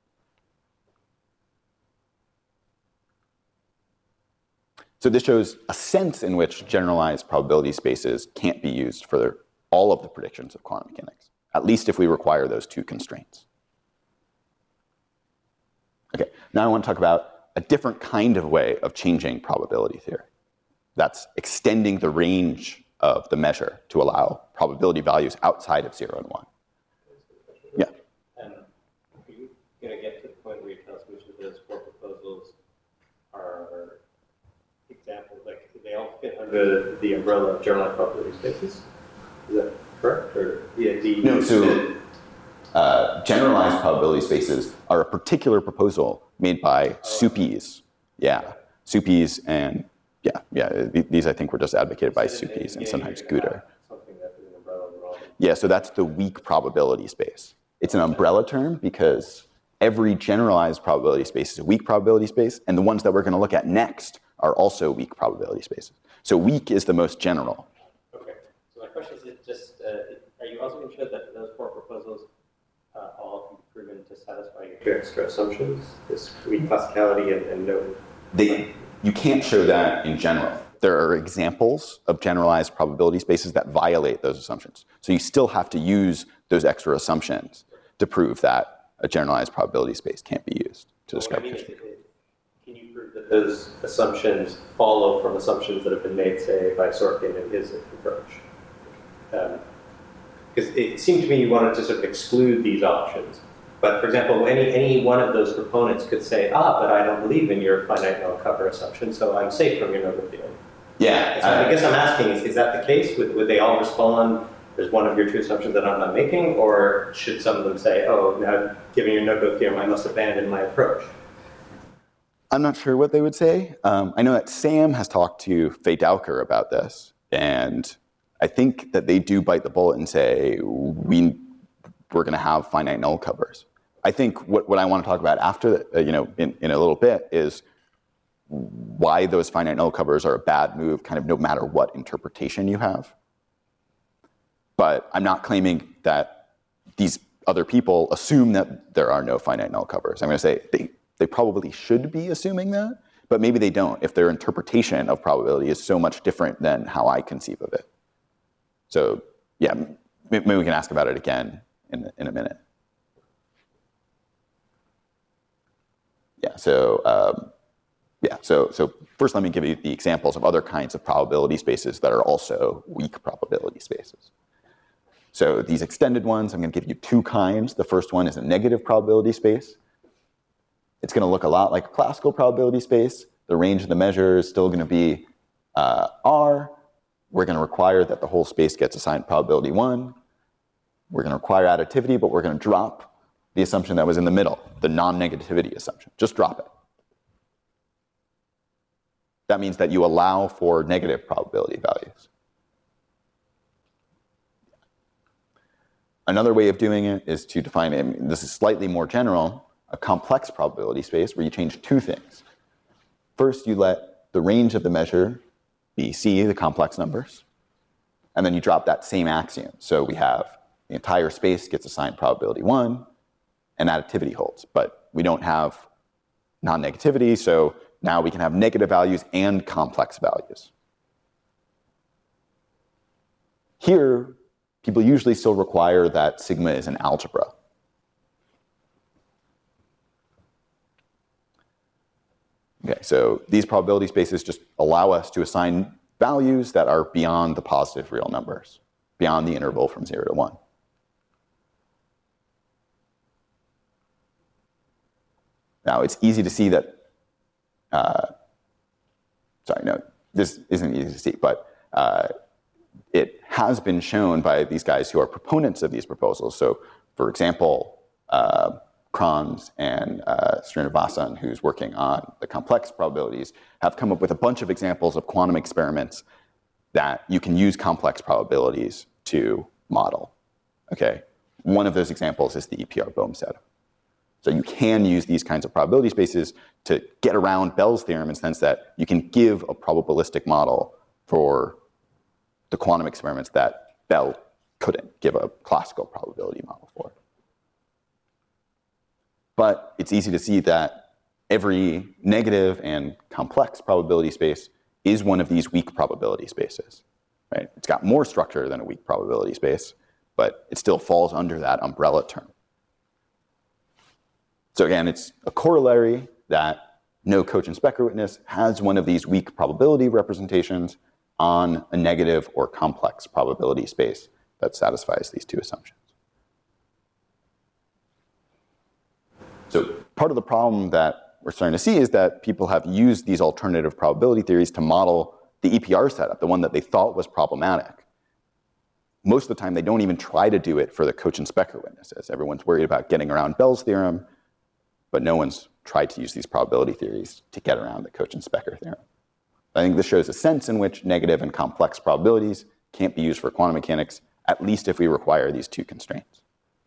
So this shows a sense in which generalized probability spaces can't be used for all of the predictions of quantum mechanics, at least if we require those two constraints. Okay, now I want to talk about a different kind of way of changing probability theory. That's extending the range of the measure to allow probability values outside of zero and one. Yeah. Um, are you going to get to the point where you tell us which of those four proposals are examples, like they all fit under the umbrella of generalized probability spaces? Is that correct? Or yeah, the no, so uh, generalized probability spaces are a particular proposal made by oh. Suppies. Yeah, Suppies and yeah, yeah. These I think were just advocated by Suppies and sometimes Guder. Yeah, so that's the weak probability space. It's an umbrella term because every generalized probability space is a weak probability space, and the ones that we're going to look at next are also weak probability spaces. So weak is the most general. Okay. So my question is, it just uh, are you also going to show that those four proposals uh, all can be proven to satisfy your two extra assumptions, this weak classicality and, and no? They, you can't show that in general. There are examples of generalized probability spaces that violate those assumptions. So you still have to use those extra assumptions to prove that a generalized probability space can't be used to well, describe I mean, it, it, can you prove that those assumptions follow from assumptions that have been made, say, by Sorkin and his approach? Because um, it seemed to me you wanted to sort of exclude these options. But for example, any, any one of those proponents could say, ah, but I don't believe in your finite null cover assumption, so I'm safe from your no-go theorem. Yeah. So I, I guess I'm asking, is, is that the case? Would, would they all respond, there's one of your two assumptions that I'm not making, or should some of them say, oh, now given your no-go theorem, I must abandon my approach? I'm not sure what they would say. Um, I know that Sam has talked to Faye Dowker about this, and I think that they do bite the bullet and say, we, we're going to have finite null covers. I think what, what I want to talk about after, uh, you know, in, in a little bit is why those finite null covers are a bad move, kind of no matter what interpretation you have. But I'm not claiming that these other people assume that there are no finite null covers. I'm going to say they, they probably should be assuming that, but maybe they don't if their interpretation of probability is so much different than how I conceive of it. So yeah, maybe we can ask about it again in, in a minute. Yeah, so um, yeah, so so first let me give you the examples of other kinds of probability spaces that are also weak probability spaces. So these extended ones, I'm going to give you two kinds. The first one is a negative probability space. It's going to look a lot like a classical probability space. The range of the measure is still going to be uh, R. We're going to require that the whole space gets assigned probability one. We're going to require additivity, but we're going to drop the assumption that was in the middle, the non-negativity assumption. Just drop it. That means that you allow for negative probability values. Another way of doing it is to define it, I mean, this is slightly more general, a complex probability space where you change two things. First, you let the range of the measure be C, the complex numbers, and then you drop that same axiom. So we have the entire space gets assigned probability one, and additivity holds, but we don't have non-negativity, so now we can have negative values and complex values. Here, people usually still require that sigma is an algebra. Okay, so these probability spaces just allow us to assign values that are beyond the positive real numbers, beyond the interval from zero to one. Now, it's easy to see that, uh, sorry, no, this isn't easy to see, but uh, it has been shown by these guys who are proponents of these proposals. So, for example, uh, Kranz and uh, Srinivasan, who's working on the complex probabilities, have come up with a bunch of examples of quantum experiments that you can use complex probabilities to model. Okay, one of those examples is the E P R Bohm setup. So you can use these kinds of probability spaces to get around Bell's theorem in the sense that you can give a probabilistic model for the quantum experiments that Bell couldn't give a classical probability model for. But it's easy to see that every negative and complex probability space is one of these weak probability spaces, right? It's got more structure than a weak probability space, but it still falls under that umbrella term. So again, it's a corollary that no Cauchy-Specker witness has one of these weak probability representations on a negative or complex probability space that satisfies these two assumptions. So part of the problem that we're starting to see is that people have used these alternative probability theories to model the E P R setup, the one that they thought was problematic. Most of the time, they don't even try to do it for the Cauchy-Specker witnesses. Everyone's worried about getting around Bell's theorem, but no one's tried to use these probability theories to get around the Cauchy-Specker theorem. I think this shows a sense in which negative and complex probabilities can't be used for quantum mechanics, at least if we require these two constraints.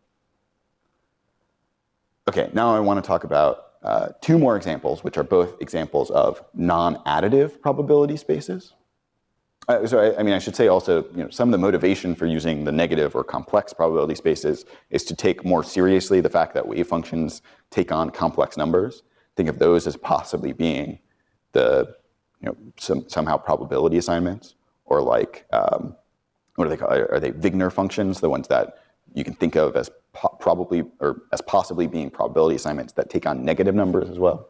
Okay, now I want to talk about uh, two more examples, which are both examples of non-additive probability spaces. Uh, so I, I mean, I should say also, you know, some of the motivation for using the negative or complex probability spaces is to take more seriously the fact that wave functions take on complex numbers. Think of those as possibly being the, you know, some, somehow probability assignments, or like, um, what are they called? Are they Wigner functions, the ones that you can think of as po probably or as possibly being probability assignments that take on negative numbers as well?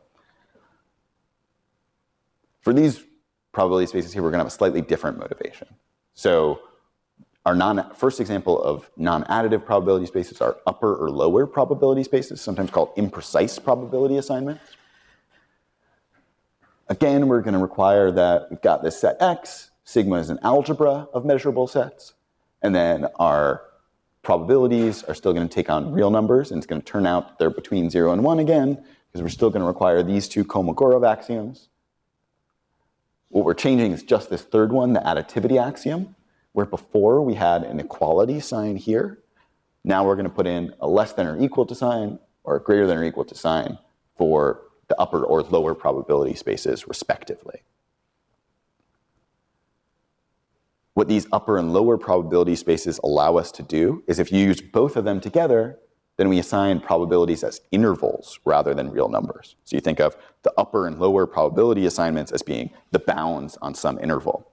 For these probability spaces here, we're going to have a slightly different motivation. So our non first example of non-additive probability spaces are upper or lower probability spaces, sometimes called imprecise probability assignments. Again, we're going to require that we've got this set X, sigma is an algebra of measurable sets, and then our probabilities are still going to take on real numbers, and it's going to turn out they're between zero and one again, because we're still going to require these two Kolmogorov axioms. What we're changing is just this third one, the additivity axiom, where before we had an equality sign here. Now we're going to put in a less than or equal to sign, or a greater than or equal to sign for the upper or lower probability spaces, respectively. What these upper and lower probability spaces allow us to do is if you use both of them together, then we assign probabilities as intervals rather than real numbers. So you think of the upper and lower probability assignments as being the bounds on some interval.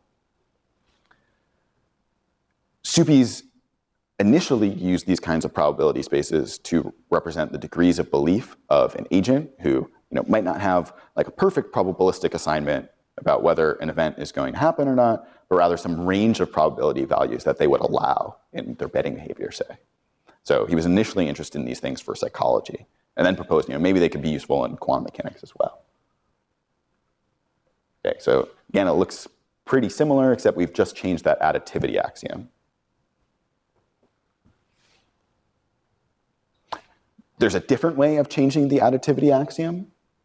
SUPEs initially used these kinds of probability spaces to represent the degrees of belief of an agent who, you know, might not have like a perfect probabilistic assignment about whether an event is going to happen or not, but rather some range of probability values that they would allow in their betting behavior, say. So he was initially interested in these things for psychology, and then proposed, you know, maybe they could be useful in quantum mechanics as well. Okay, so again, it looks pretty similar, except we've just changed that additivity axiom. There's a different way of changing the additivity axiom,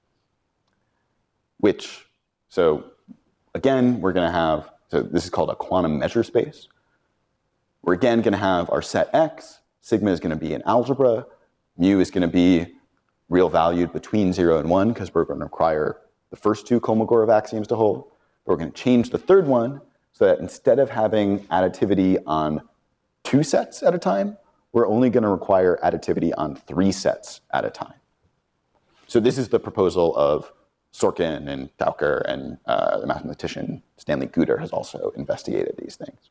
which, so again, we're going to have, so this is called a quantum measure space. We're again going to have our set X. Sigma is going to be an algebra. Mu is going to be real valued between zero and one, because we're going to require the first two Kolmogorov axioms to hold. But we're going to change the third one so that instead of having additivity on two sets at a time, we're only going to require additivity on three sets at a time. So this is the proposal of Sorkin and Taucher, and uh, the mathematician Stanley Guter has also investigated these things.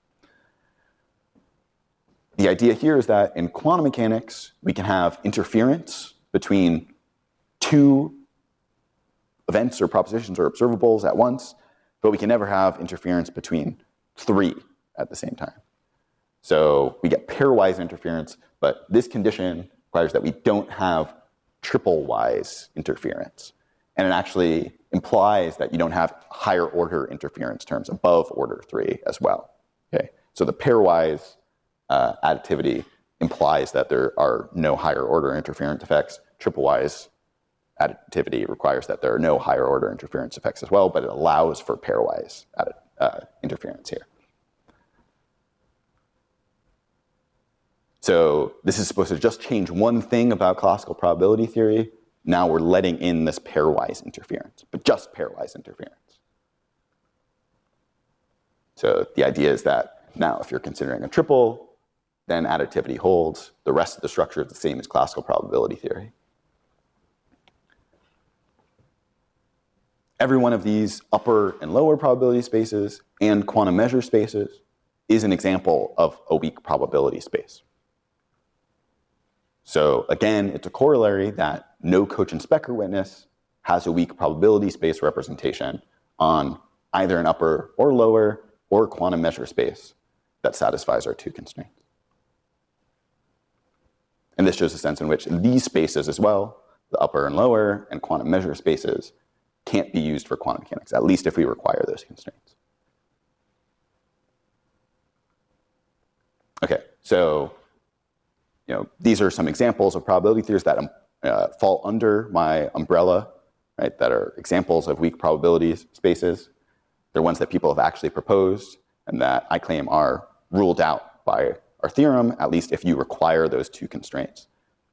The idea here is that in quantum mechanics, we can have interference between two events or propositions or observables at once, but we can never have interference between three at the same time. So we get pairwise interference, but this condition requires that we don't have triple-wise interference. And it actually implies that you don't have higher order interference terms above order three as well. Okay, so the pairwise uh, additivity implies that there are no higher order interference effects. Triplewise additivity requires that there are no higher order interference effects as well, but it allows for pairwise addi- uh, interference here. So this is supposed to just change one thing about classical probability theory. Now we're letting in this pairwise interference, but just pairwise interference. So the idea is that now if you're considering a triple, then additivity holds. The rest of the structure is the same as classical probability theory. Every one of these upper and lower probability spaces and quantum measure spaces is an example of a weak probability space. So again, it's a corollary that no Cochin-Specker witness has a weak probability space representation on either an upper or lower or quantum measure space that satisfies our two constraints. And this shows a sense in which these spaces as well, the upper and lower and quantum measure spaces, can't be used for quantum mechanics, at least if we require those constraints. Okay, so you know, these are some examples of probability theories that um, uh, fall under my umbrella, right, that are examples of weak probability spaces. They're ones that people have actually proposed and that I claim are ruled out by our theorem, at least if you require those two constraints.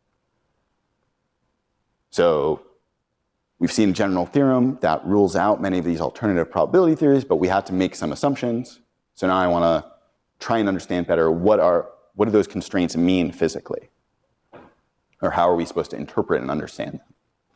So we've seen a general theorem that rules out many of these alternative probability theories, but we had to make some assumptions. So now I want to try and understand better what are what do those constraints mean physically? Or how are we supposed to interpret and understand them?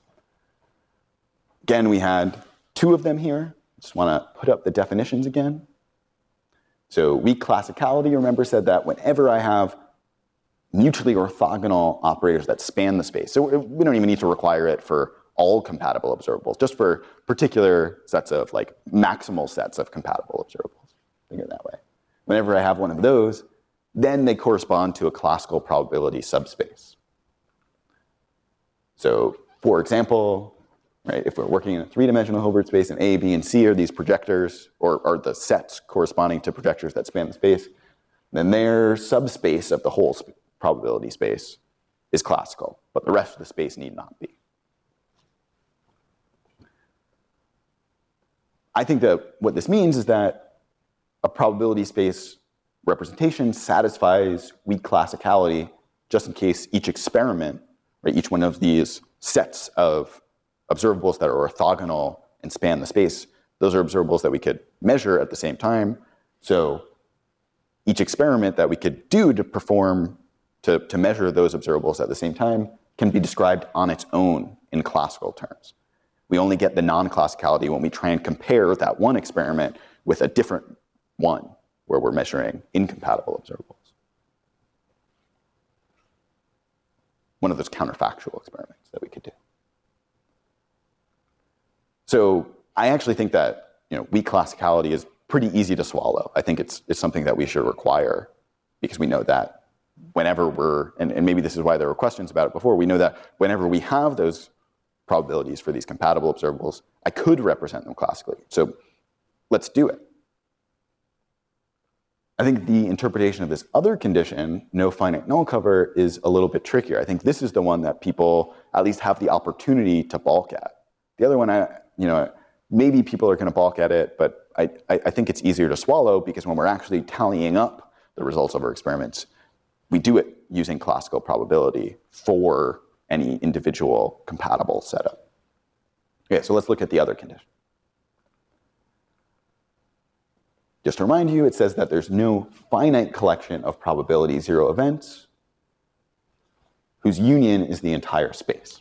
Again, we had two of them here. Just want to put up the definitions again. So weak classicality, remember, said that whenever I have mutually orthogonal operators that span the space, so we don't even need to require it for all compatible observables, just for particular sets of, like, maximal sets of compatible observables. Think of it that way. Whenever I have one of those, then they correspond to a classical probability subspace. So, for example, right, if we're working in a three-dimensional Hilbert space and A, B, and C are these projectors, or are the sets corresponding to projectors that span the space, then their subspace of the whole sp- probability space is classical, but the rest of the space need not be. I think that what this means is that a probability space representation satisfies weak classicality just in case each experiment, right, each one of these sets of observables that are orthogonal and span the space, those are observables that we could measure at the same time. So each experiment that we could do to perform, to, to measure those observables at the same time can be described on its own in classical terms. We only get the non-classicality when we try and compare that one experiment with a different one where we're measuring incompatible observables. One of those counterfactual experiments that we could do. So I actually think that, you know, weak classicality is pretty easy to swallow. I think it's, it's something that we should require because we know that whenever we're, and, and maybe this is why there were questions about it before, we know that whenever we have those probabilities for these compatible observables, I could represent them classically. So let's do it. I think the interpretation of this other condition, no finite null cover, is a little bit trickier. I think this is the one that people at least have the opportunity to balk at. The other one, I, you know, maybe people are going to balk at it, but I, I, I think it's easier to swallow because when we're actually tallying up the results of our experiments, we do it using classical probability for any individual compatible setup. Okay, so let's look at the other condition. Just to remind you, it says that there's no finite collection of probability zero events whose union is the entire space.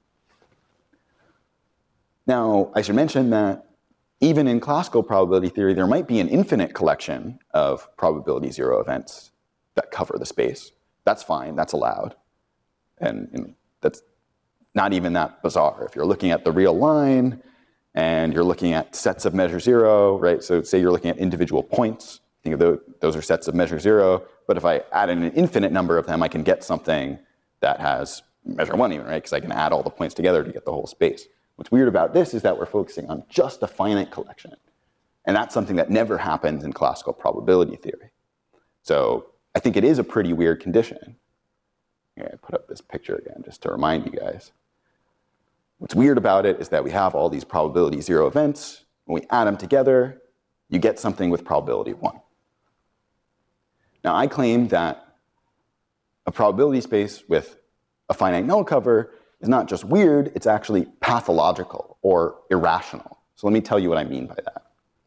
Now, I should mention that even in classical probability theory, there might be an infinite collection of probability zero events that cover the space. That's fine, that's allowed. And, and that's not even that bizarre. If you're looking at the real line, and you're looking at sets of measure zero, right? So say you're looking at individual points. Think of those, those are sets of measure zero. But if I add in an infinite number of them, I can get something that has measure one even, right? Because I can add all the points together to get the whole space. What's weird about this is that we're focusing on just a finite collection. And that's something that never happens in classical probability theory. So I think it is a pretty weird condition. Here, I put up this picture again just to remind you guys. What's weird about it is that we have all these probability zero events. When we add them together, you get something with probability one. Now, I claim that a probability space with a finite null cover is not just weird, it's actually pathological or irrational. So let me tell you what I mean by that.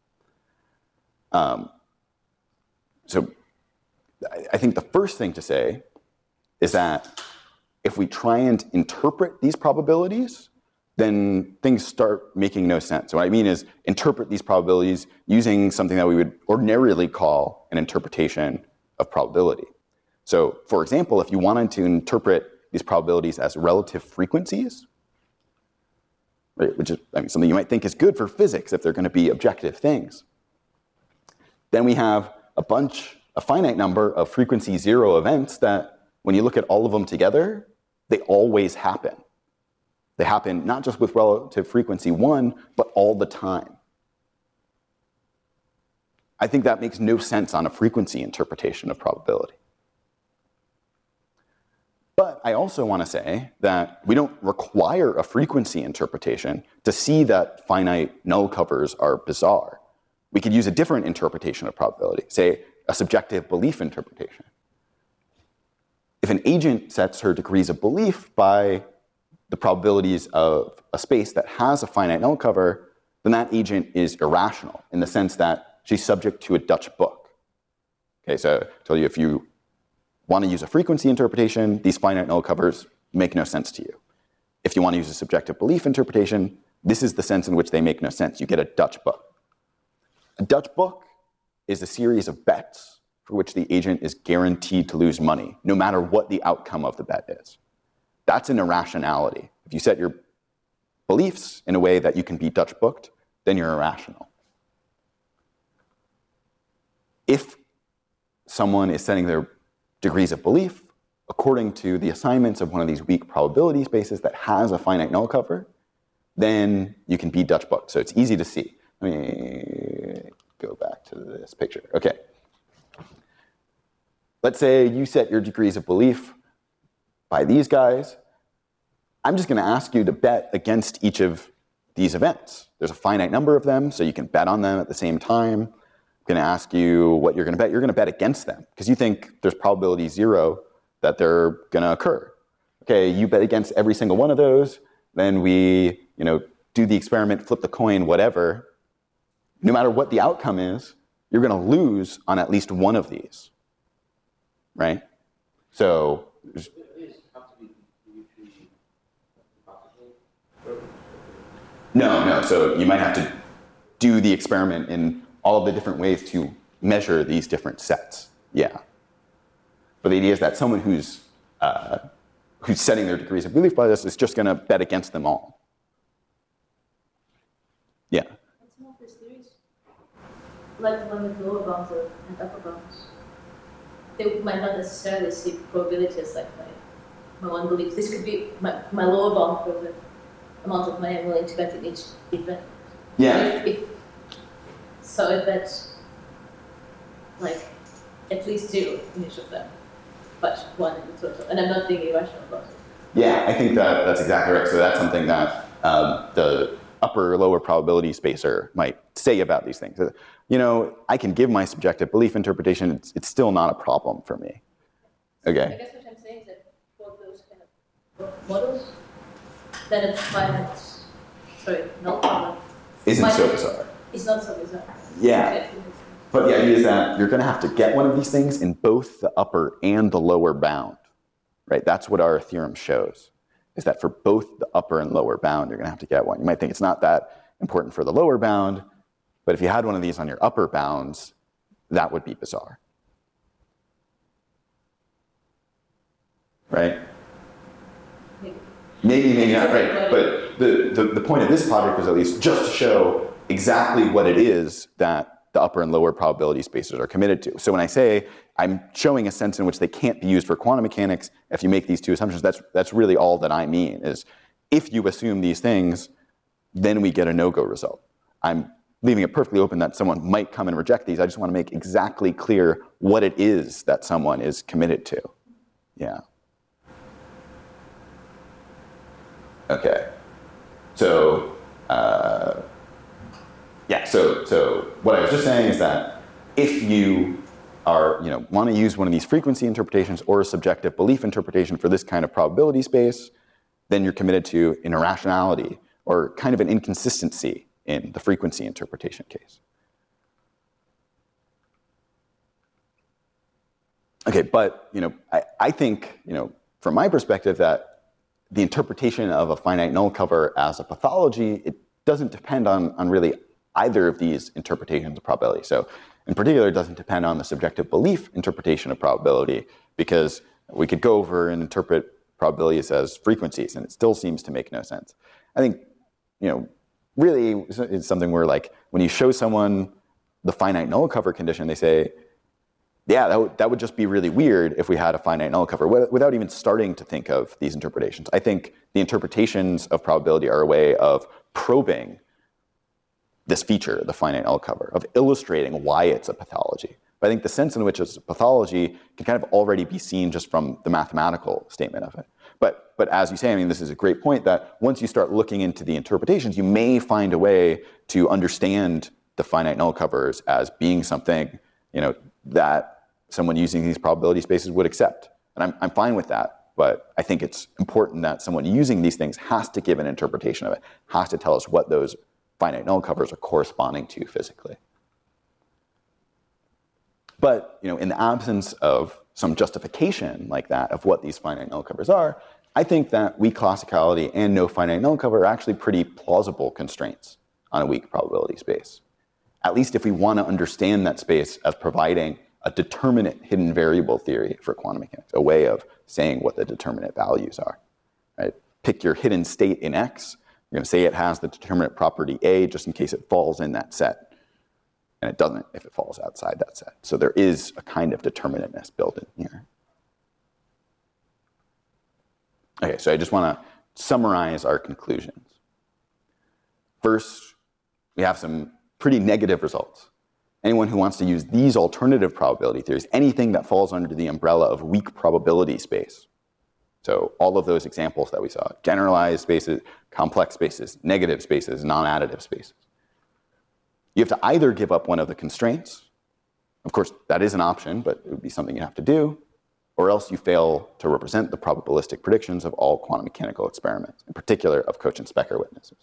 Um, so I think the first thing to say is that if we try and interpret these probabilities, then things start making no sense. So what I mean is interpret these probabilities using something that we would ordinarily call an interpretation of probability. So for example, if you wanted to interpret these probabilities as relative frequencies, right, which is I mean, something you might think is good for physics if they're going to be objective things, then we have a bunch, a finite number of frequency zero events that when you look at all of them together, they always happen. They happen not just with relative frequency one, but all the time. I think that makes no sense on a frequency interpretation of probability. But I also want to say that we don't require a frequency interpretation to see that finite null covers are bizarre. We could use a different interpretation of probability, say a subjective belief interpretation. If an agent sets her degrees of belief by the probabilities of a space that has a finite null cover, then that agent is irrational in the sense that she's subject to a Dutch book. Okay, so I told you if you want to use a frequency interpretation, these finite null covers make no sense to you. If you want to use a subjective belief interpretation, this is the sense in which they make no sense. You get a Dutch book. A Dutch book is a series of bets for which the agent is guaranteed to lose money, no matter what the outcome of the bet is. That's an irrationality. If you set your beliefs in a way that you can be Dutch booked, then you're irrational. If someone is setting their degrees of belief according to the assignments of one of these weak probability spaces that has a finite null cover, then you can be Dutch booked. So it's easy to see. Let me go back to this picture. Okay. Let's say you set your degrees of belief by these guys. I'm just going to ask you to bet against each of these events. There's a finite number of them, so you can bet on them at the same time. I'm going to ask you what you're going to bet. You're going to bet against them because you think there's probability zero that they're going to occur. Okay, you bet against every single one of those. Then we, you know, do the experiment, flip the coin, whatever. No matter what the outcome is, you're going to lose on at least one of these, right? So, no, no. So you might have to do the experiment in all of the different ways to measure these different sets. Yeah. But the idea is that someone who's uh, who's setting their degrees of belief by this is just going to bet against them all. Yeah. Some of these theories, like the one with lower bounds and upper bounds, they might not necessarily see probability as like my, my one belief. This could be my, my lower bound for the amount of money I'm willing to bet in each event. Yeah. If, if, so I bet like at least zero in each of them, but one in the total. And I'm not being irrational about it. Yeah, I think that that's exactly right. So that's something that um, the upper or lower probability spacer might say about these things. You know, I can give my subjective belief interpretation. It's, it's still not a problem for me. Okay. I guess what I'm saying is that for those kind of models, then it's finite, sorry, null problem. Isn't so bizarre. It's not so bizarre. Yeah. But the idea is that you're going to have to get one of these things in both the upper and the lower bound, right? That's what our theorem shows, is that for both the upper and lower bound, you're going to have to get one. You might think it's not that important for the lower bound, but if you had one of these on your upper bounds, that would be bizarre. Right? Maybe. Maybe, maybe not, right. But the, the, the point of this project was at least just to show exactly what it is that the upper and lower probability spaces are committed to. So when I say I'm showing a sense in which they can't be used for quantum mechanics, if you make these two assumptions, that's, that's really all that I mean, is if you assume these things, then we get a no-go result. I'm leaving it perfectly open that someone might come and reject these. I just want to make exactly clear what it is that someone is committed to. Yeah. Okay. So, uh, yeah, so, so what I was just saying is that if you are, you know, want to use one of these frequency interpretations or a subjective belief interpretation for this kind of probability space, then you're committed to an irrationality or kind of an inconsistency in the frequency interpretation case. Okay, but, you know, I, I think, you know, from my perspective that the interpretation of a finite null cover as a pathology, it doesn't depend on, on really either of these interpretations of probability. So in particular, it doesn't depend on the subjective belief interpretation of probability, because we could go over and interpret probabilities as frequencies, and it still seems to make no sense. I think, you know, really it's something where, like, when you show someone the finite null cover condition, they say, yeah, that would, that would just be really weird if we had a finite null cover, without even starting to think of these interpretations. I think the interpretations of probability are a way of probing this feature, the finite null cover, of illustrating why it's a pathology. But I think the sense in which it's a pathology can kind of already be seen just from the mathematical statement of it. But, but as you say, I mean, this is a great point that once you start looking into the interpretations, you may find a way to understand the finite null covers as being something, you know, that someone using these probability spaces would accept. And I'm, I'm fine with that, but I think it's important that someone using these things has to give an interpretation of it, has to tell us what those finite null covers are corresponding to physically. But, you know, in the absence of some justification like that of what these finite null covers are, I think that weak classicality and no finite null cover are actually pretty plausible constraints on a weak probability space. At least if we want to understand that space as providing a determinate hidden variable theory for quantum mechanics, a way of saying what the determinate values are. Right? Pick your hidden state in X. You're going to say it has the determinate property A just in case it falls in that set. And it doesn't if it falls outside that set. So there is a kind of determinateness built in here. Okay, so I just want to summarize our conclusions. First, we have some pretty negative results. Anyone who wants to use these alternative probability theories, anything that falls under the umbrella of weak probability space. So all of those examples that we saw, generalized spaces, complex spaces, negative spaces, non-additive spaces. You have to either give up one of the constraints. Of course, that is an option, but it would be something you have to do, or else you fail to represent the probabilistic predictions of all quantum mechanical experiments, in particular of Cauchy-Specker witnesses.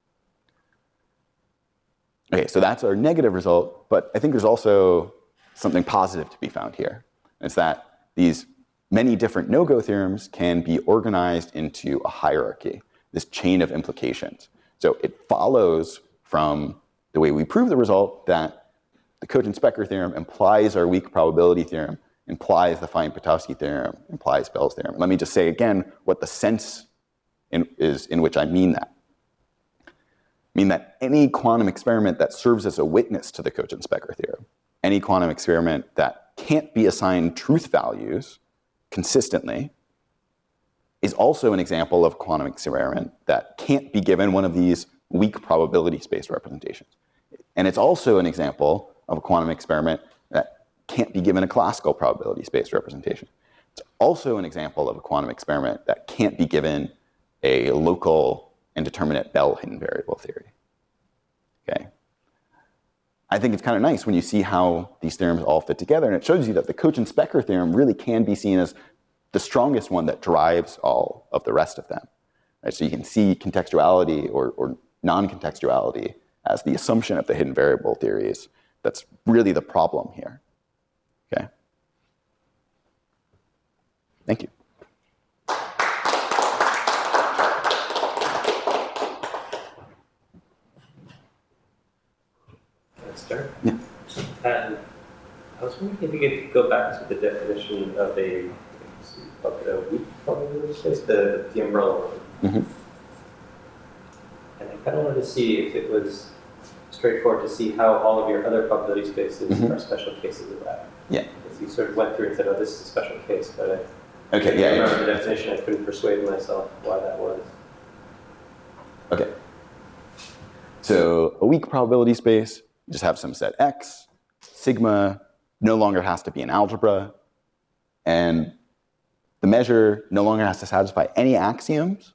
Okay, so that's our negative result, but I think there's also something positive to be found here. It's that these many different no-go theorems can be organized into a hierarchy, this chain of implications. So it follows from the way we prove the result that the Cauchy-Specker theorem implies our weak probability theorem, implies the Fine-Potowsky theorem, implies Bell's theorem. Let me just say again what the sense in, is in which I mean that. I mean that any quantum experiment that serves as a witness to the Cauchy-Specker theorem, any quantum experiment that can't be assigned truth values consistently, is also an example of a quantum experiment that can't be given one of these weak probability space representations. And it's also an example of a quantum experiment that can't be given a classical probability space representation. It's also an example of a quantum experiment that can't be given a local and determinate Bell hidden variable theory. Okay. I think it's kind of nice when you see how these theorems all fit together, and it shows you that the Cauchy-Specker theorem really can be seen as the strongest one that drives all of the rest of them. Right? So you can see contextuality or, or non-contextuality as the assumption of the hidden variable theories. That's really the problem here. Okay. Thank you. Start? Yeah. Um, I was wondering if you could go back to the definition of a, of a weak probability space, the, the umbrella one. Mm-hmm. And I kind of wanted to see if it was straightforward to see how all of your other probability spaces Mm-hmm. are special cases of that. Yeah. Because you sort of went through and said, oh, this is a special case, but I, Okay, I yeah. remember yeah. the definition, I couldn't persuade myself why that was. Okay. So a weak probability space, you just have some set X, sigma no longer has to be an algebra, and the measure no longer has to satisfy any axioms,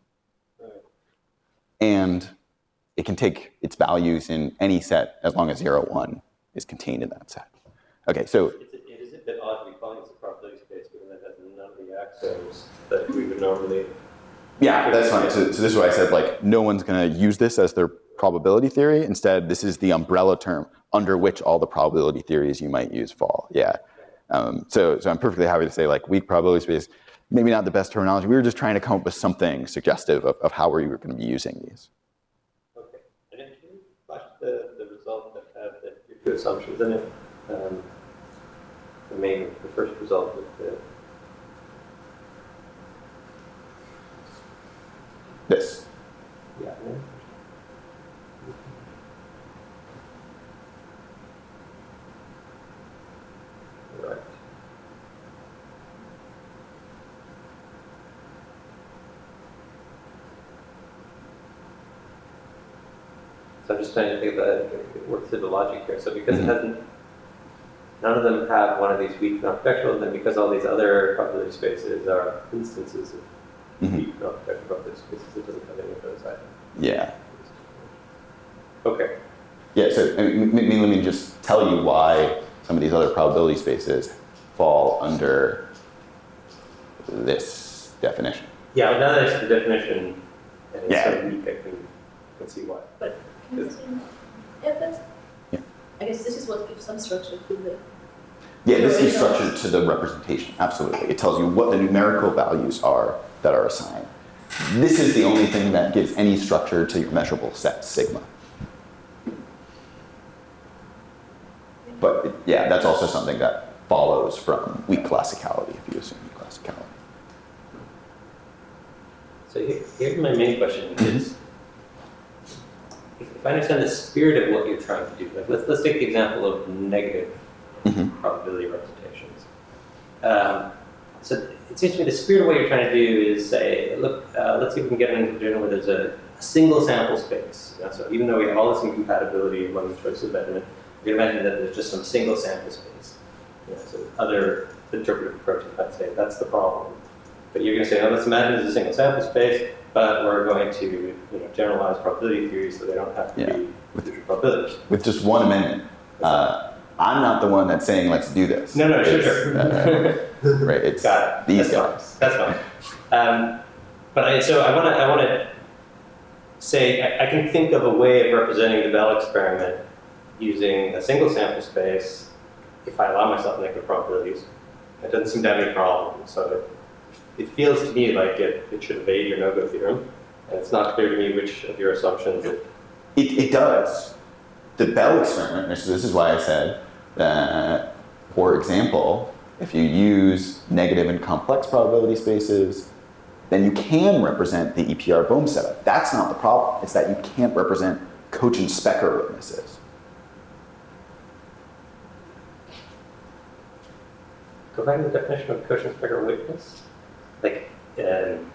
and it can take its values in any set as long as zero, one is contained in that set. Okay, so It's a, it is a bit odd to be calling this a probability space, given that it has none of the axioms that we would normally. yeah, that's fine. So, so this is why I said, like, no one's going to use this as their probability theory. Instead, this is the umbrella term under which all the probability theories you might use fall. Yeah. Um, so, so I'm perfectly happy to say, like, weak probability space, maybe not the best terminology. We were just trying to come up with something suggestive of, of how we were going to be using these. Okay. And then can you flash the, the result that have the, your two assumptions in it? Um, the main, the first result with the. This. Yeah. Right. So I'm just trying to think about work through the logic here. So because Mm-hmm. it hasn't, none of them have one of these weak non-protectuals, and because all these other probability spaces are instances of Mm-hmm. weak non-protectual probability spaces, it doesn't have any of those either. Yeah. Okay. Yeah, so I mean, m- m- let me just tell you why some of these other probability spaces fall under this definition. Yeah, but now that it's the definition and it's Yeah. so weak, I can, can see why. But can you say, yeah, that's, Yeah. I guess this is what gives some structure to the, Yeah, this gives Yeah. structure to the representation, absolutely. It tells you what the numerical values are that are assigned. This is the only thing that gives any structure to your measurable set, sigma. But it- yeah, that's also something that follows from weak classicality, if you assume weak classicality. So here, here's my main question Mm-hmm. is, if if I understand the spirit of what you're trying to do, like let's, let's take the example of negative Mhm. probability representations. Um, so it seems to me the spirit of what you're trying to do is say, look, uh, let's see if we can get into a situation where there's a, a single sample space. You know, so even though we have all this incompatibility among the choices of measurement, you can imagine that there's just some single sample space. You know, so other interpretive approaches might say that's the problem. But you're going to say, oh, let's imagine there's a single sample space, but we're going to you know, generalize probability theories so they don't have to Yeah. be with the probabilities. With just one amendment. Uh, I'm not the one that's saying let's do this. No, no, sure, It's, sure. uh, right, it's Got it. these That's guys. fine. That's fine. Um, but I, so I want to I want to say I, I can think of a way of representing the Bell experiment using a single sample space if I allow myself negative probabilities. It doesn't seem to have any problem. So it, it feels to me like it, it should evade your no-go theorem. And it's not clear to me which of your assumptions it. It, it does. The Bell experiment, so this is why I said, uh, for example, if you use negative and complex probability spaces, then you can represent the E P R Bohm setup. That's not the problem. It's that you can't represent Cochin-Specker witnesses. Go back to the definition of Cochin-Specker witness. Like, um,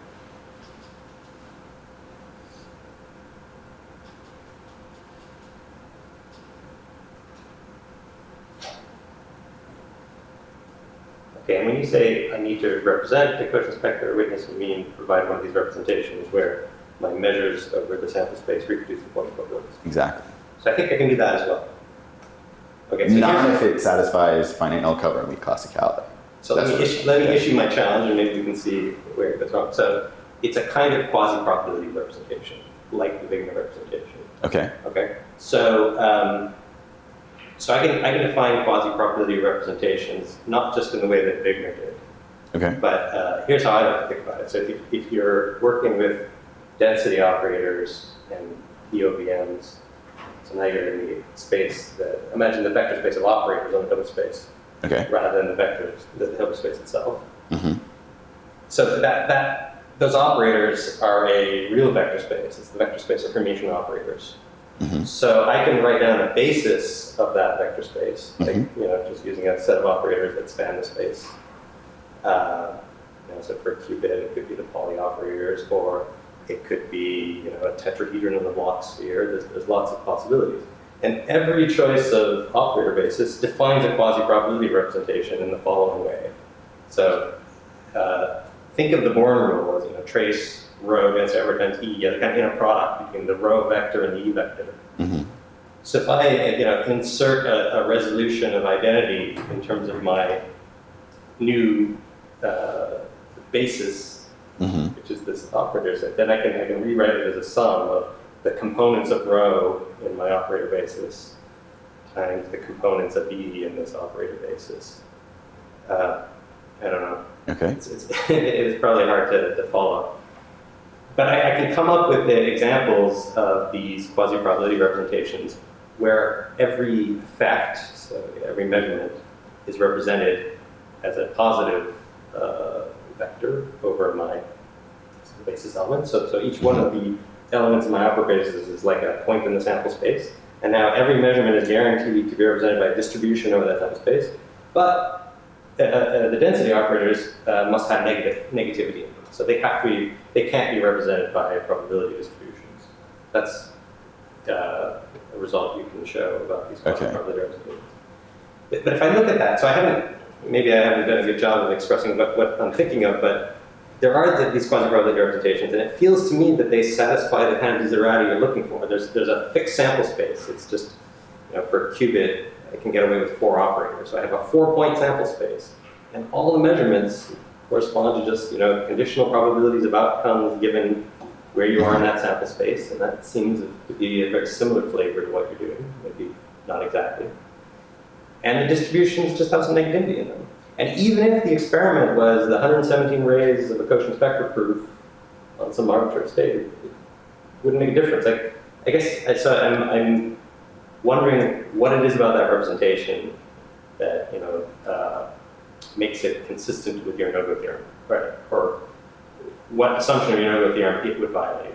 okay, and when you say I need to represent the Cochin-Specker witness, you mean provide one of these representations where my measures over the sample space reproduce the point probabilities. Exactly. So I think I can do that as well. Okay, so Not here's- if it satisfies finite null cover and weak classicality. So let That's me, what- issue, let me yeah. issue my challenge and maybe we can see where it goes wrong. So it's a kind of quasi-probability representation, like the Wigner representation. Okay. Okay, so um, so I can I can define quasi-probability representations not just in the way that Wigner did, Okay. but uh, here's how I like to think about it. So if, if you're working with density operators and E O V Ms, so now you're in the space that imagine the vector space of operators on the Hilbert space. Okay. Rather than the vectors, the Hilbert space itself. Mm-hmm. So that that those operators are a real vector space. It's the vector space of Hermitian operators. Mm-hmm. So I can write down a basis of that vector space, like, Mhm. you know, just using a set of operators that span the space. Uh, you know, so for qubit, it could be the Pauli operators, or It could be, you know, a tetrahedron in the block sphere. There's, there's lots of possibilities. And every choice of operator basis defines a quasi-probability representation in the following way. So uh, think of the Born rule as, you know, trace rho against ever times E as kind of in a product between the rho vector and the E vector. Mm-hmm. So if I, you know, insert a, a resolution of identity in terms of my new uh, basis, mm-hmm. which is this operator set, then I can, I can rewrite it as a sum of the components of rho in my operator basis times the components of E in this operator basis. Uh, I don't know. Okay. It's, it's, it's probably hard to, to follow. But I, I can come up with the examples of these quasi-probability representations where every fact, so every measurement, is represented as a positive uh, vector over my basis element. So, so each one of the elements in my operator basis is like a point in the sample space. And now every measurement is guaranteed to be represented by a distribution over that sample space. But uh, uh, the density operators uh, must have negative negativity in them. So they have to be, they can't be represented by probability distributions. That's uh, a result you can show about these Okay. probability representations. But, but if I look at that, so I haven't, maybe I haven't done a good job of expressing what, what I'm thinking of, but there are the, these quasi-probability representations, and it feels to me that they satisfy the kind of desiderata you're looking for. There's, there's a fixed sample space. It's just, you know, for a qubit, I can get away with four operators. So I have a four-point sample space, and all the measurements correspond to just, you know, conditional probabilities of outcomes given where you are in that sample space, and that seems to be a very similar flavor to what you're doing, maybe not exactly. And the distributions just have some negativity in them. And even if the experiment was the one hundred seventeen rays of a quotient spectral proof on some arbitrary state, it wouldn't make a difference. Like, I guess I, so I'm, I'm wondering what it is about that representation that, you know, uh, makes it consistent with your no-go theorem, right? Or what assumption of your no-go theorem it would violate.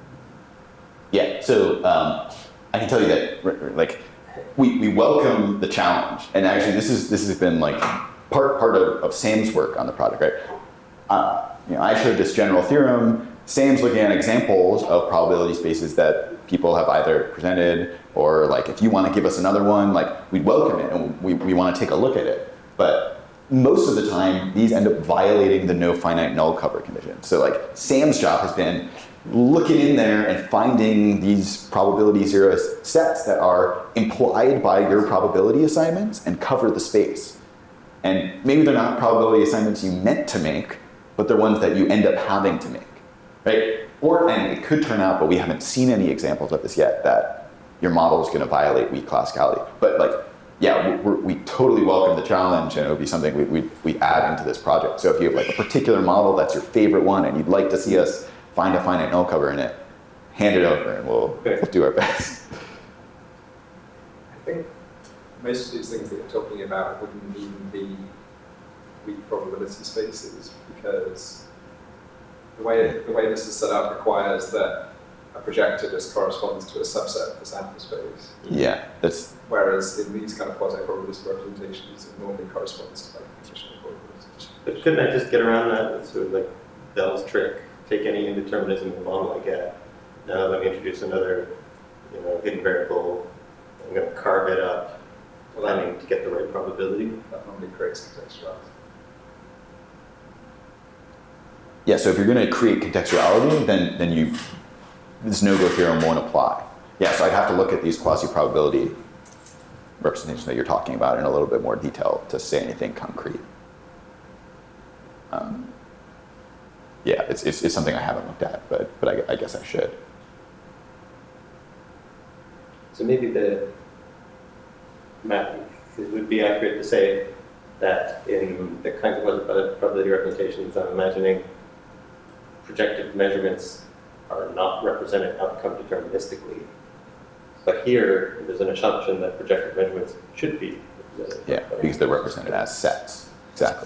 Yeah, so um, I can tell you that, like, we, we welcome the challenge. And actually, this is this has been like part part of, of Sam's work on the project, right? Uh, you know, I showed this general theorem. Sam's looking at examples of probability spaces that people have either presented, or like, if you want to give us another one, like, we'd welcome it and we, we want to take a look at it. But most of the time, these end up violating the no finite null cover condition. So like, Sam's job has been looking in there and finding these probability zero sets that are implied by your probability assignments and cover the space. And maybe they're not probability assignments you meant to make, but they're ones that you end up having to make, right? Or, and it could turn out, but we haven't seen any examples of this yet, that your model is going to violate weak classicality. But like, yeah, we're, we totally welcome the challenge, and it would be something we, we, we add into this project. So if you have like a particular model that's your favorite one and you'd like to see us find a finite null cover in it, hand it over and we'll, we'll do our best. I think most of these things that you're talking about wouldn't even be weak probability spaces, because the way, the way this is set up requires that a projector just corresponds to a subset of the sample space. Yeah, that's. Whereas in these kind of quasi-probabilistic representations, it normally corresponds to like conditional probability. But couldn't I just get around that with sort of like Bell's trick? Take any indeterminism in the model I get. Now let me introduce another, you know, hidden variable. I'm going to carve it up, planning to get the right probability. That normally creates contextuality. Yeah, so if you're going to create contextuality, then then you this no-go theorem won't apply. Yeah, so I'd have to look at these quasi-probability representations that you're talking about in a little bit more detail to say anything concrete. Um, yeah, it's, it's it's something I haven't looked at, but but I, I guess I should. So maybe the map, it would be accurate to say that in the kinds of probability representations I'm imagining, projected measurements are not represented outcome deterministically. But here, there's an assumption that projected measurements should be represented. Yeah, because they're represented as sets. Exactly.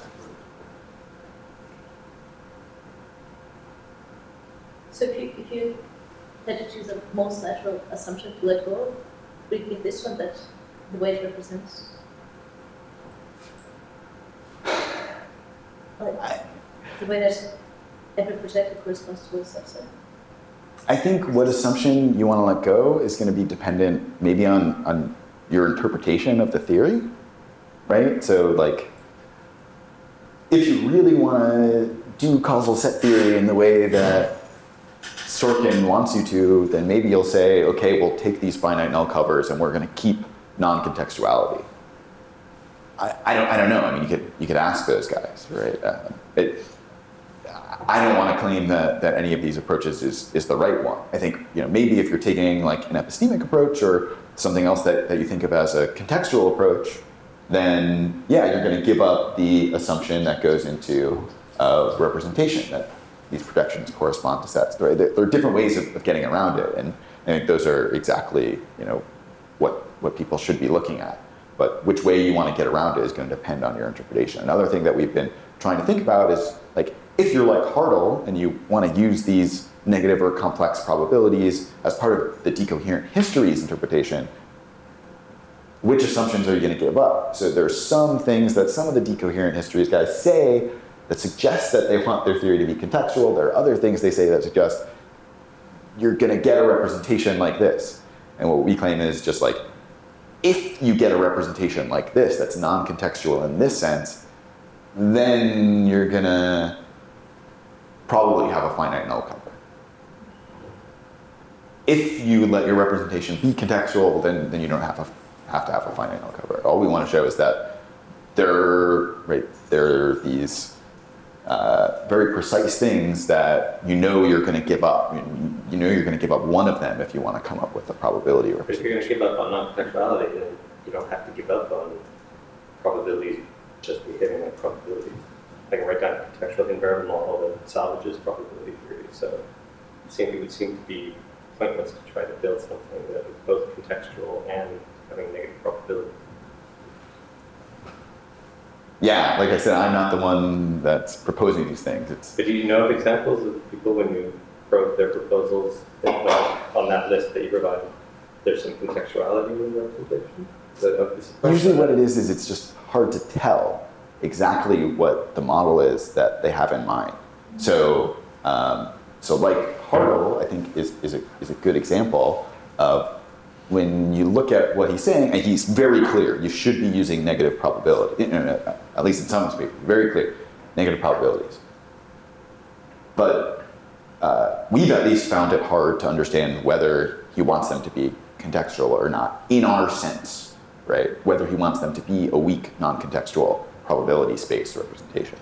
So if you, if you had to choose a most natural assumption to let go, would it be this one, that the way it represents? Like, I, the way that every projector corresponds to a subset? I think what assumption you want to let go is going to be dependent maybe on, on your interpretation of the theory, right? So like, if you really want to do causal set theory in the way that Sorkin wants you to, then maybe you'll say, okay, we'll take these finite null covers and we're going to keep non-contextuality. I, I don't I don't know. I mean, you could you could ask those guys, right? Uh, it, I don't want to claim that that any of these approaches is is the right one. I think, you know, maybe if you're taking like an epistemic approach or something else that, that you think of as a contextual approach, then yeah, you're going to give up the assumption that goes into uh, representation, that these projections correspond to sets. Right? There, there are different ways of, of getting around it, and I think those are exactly, you know, what what people should be looking at. But which way you want to get around it is going to depend on your interpretation. Another thing that we've been trying to think about is, like, if you're like Hartle and you want to use these negative or complex probabilities as part of the decoherent histories interpretation, which assumptions are you going to give up? So there's some things that some of the decoherent histories guys say that suggest that they want their theory to be contextual. There are other things they say that suggest you're going to get a representation like this. And what we claim is just like, if you get a representation like this that's non-contextual in this sense, then you're going to probably have a finite null cover. If you let your representation be contextual, then, then you don't have, a, have to have a finite null cover. All we want to show is that there are, right, there are these uh, very precise things that you know you're going to give up. You, you know you're going to give up one of them if you want to come up with a probability. But if you're going to give up on non-contextuality, then you don't have to give up on probabilities, just behaving like probabilities. I can write down a contextual invariant model that salvages probability theory. So it seems it would seem to be pointless to try to build something that is both contextual and having negative probability. Yeah, like I said, I'm not the one that's proposing these things. It's But do you know of examples of people when you wrote their proposals that, well, on that list that you provided, there's some contextuality in the representation? Usually what it is is it's just hard to tell exactly what the model is that they have in mind. So, um, so like Hartle, I think is, is, a, is a good example of when you look at what he's saying, and he's very clear, you should be using negative probability, at least in some respects, very clear, negative probabilities. But uh, we've at least found it hard to understand whether he wants them to be contextual or not, in our sense, right? Whether he wants them to be a weak, non-contextual probability space representation.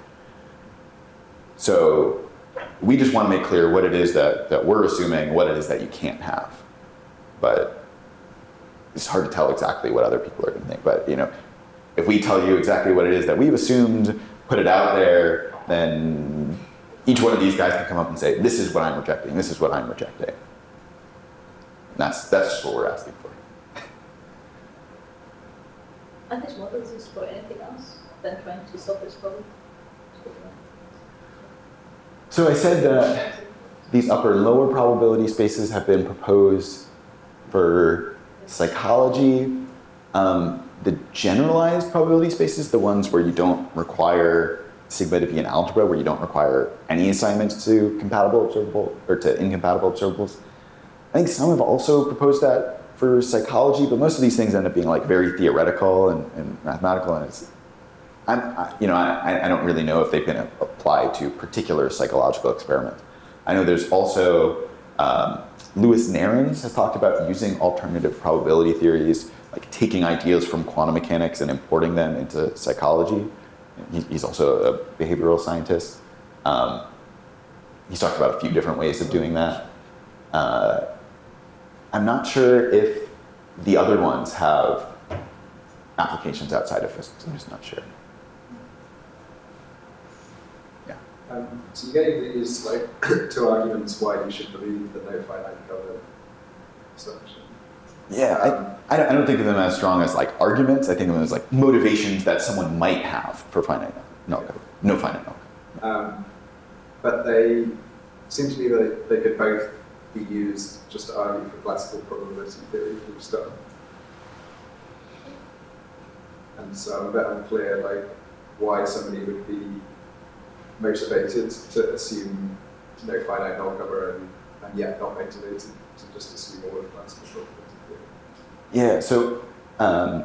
So we just want to make clear what it is that, that we're assuming, what it is that you can't have. But it's hard to tell exactly what other people are going to think. But, you know, if we tell you exactly what it is that we've assumed, put it out there, then each one of these guys can come up and say, this is what I'm rejecting, this is what I'm rejecting. And that's, that's just what we're asking for. Are these models used for anything else than trying to solve this problem? So I said that these upper and lower probability spaces have been proposed for psychology. Um, the generalized probability spaces, the ones where you don't require sigma to be in algebra, where you don't require any assignments to compatible observable or to incompatible observables. I think some have also proposed that for psychology, but most of these things end up being like very theoretical and, and mathematical, and it's, I'm, I, you know, I, I don't really know if they've been applied to particular psychological experiments. I know there's also, um, Louis Nairns has talked about using alternative probability theories, like taking ideas from quantum mechanics and importing them into psychology. He's also a behavioral scientist. Um, he's talked about a few different ways of doing that. Uh, I'm not sure if the other ones have applications outside of physics. I'm just not sure. Yeah. Um, so you gave these like two arguments why you should believe the no finite cover assumption. Yeah, Um, I, I don't- I don't think of them as strong as like arguments. I think of them as like motivations that someone might have for finite null cover, no finite null cover. Um, but they seem to me that they could both be used just to argue for classical probability theory full stop. And so I'm a bit unclear like why somebody would be motivated to assume no finite null cover and, and yet not ventilated to just assume all of classical probability theory? Yeah, so um,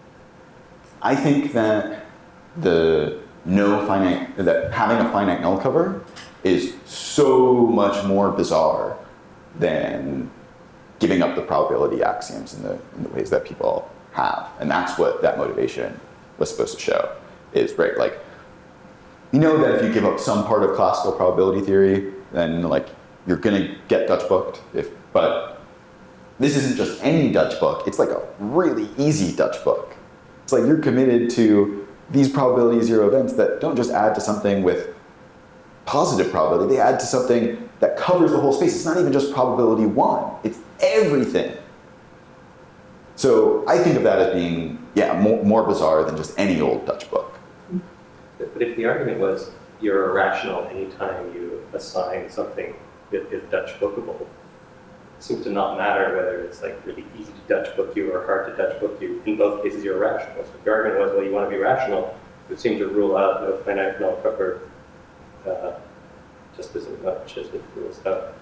I think that the no finite, that having a finite null cover is so much more bizarre than giving up the probability axioms in the, in the ways that people have. And that's what that motivation was supposed to show, is, right, like, you know that if you give up some part of classical probability theory, then like you're gonna get Dutch booked, if, but this isn't just any Dutch book, it's like a really easy Dutch book. It's like you're committed to these probability zero events that don't just add to something with positive probability, they add to something that covers the whole space. It's not even just probability one, it's everything. So I think of that as being, yeah, more, more bizarre than just any old Dutch book. But if the argument was you're irrational anytime you assign something that is Dutch bookable, it seems to not matter whether it's like really easy to Dutch book you or hard to Dutch book you. In both cases, you're irrational. So if the argument was, well, you want to be rational, it would seem to rule out no finite null cover uh, just as much as it rules out.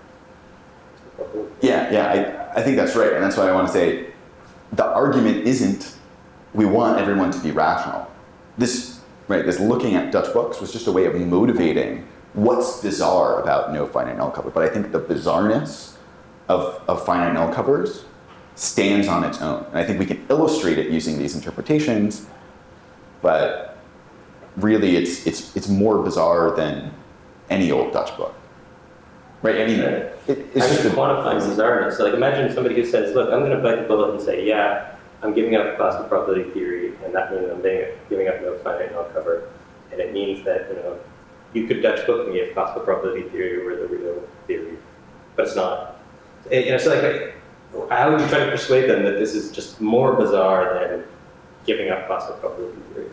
Yeah, yeah, I, I think that's right. And that's why I want to say the argument isn't we want everyone to be rational. This, right, this looking at Dutch books was just a way of motivating what's bizarre about no finite null cover. But I think the bizarreness of, of finite null covers stands on its own. And I think we can illustrate it using these interpretations, but really it's, it's, it's more bizarre than any old Dutch book. Right, I mean, it, it's I just can a, quantify bizarreness. So like imagine somebody who says, look, I'm going to bite the bullet and say, yeah, I'm giving up classical probability theory, and that means I'm giving up no finite null cover. And it means that, you know, you could Dutch book me if classical probability theory were the real theory, but it's not. And, you know, so like, how would you try to persuade them that this is just more bizarre than giving up classical probability theory?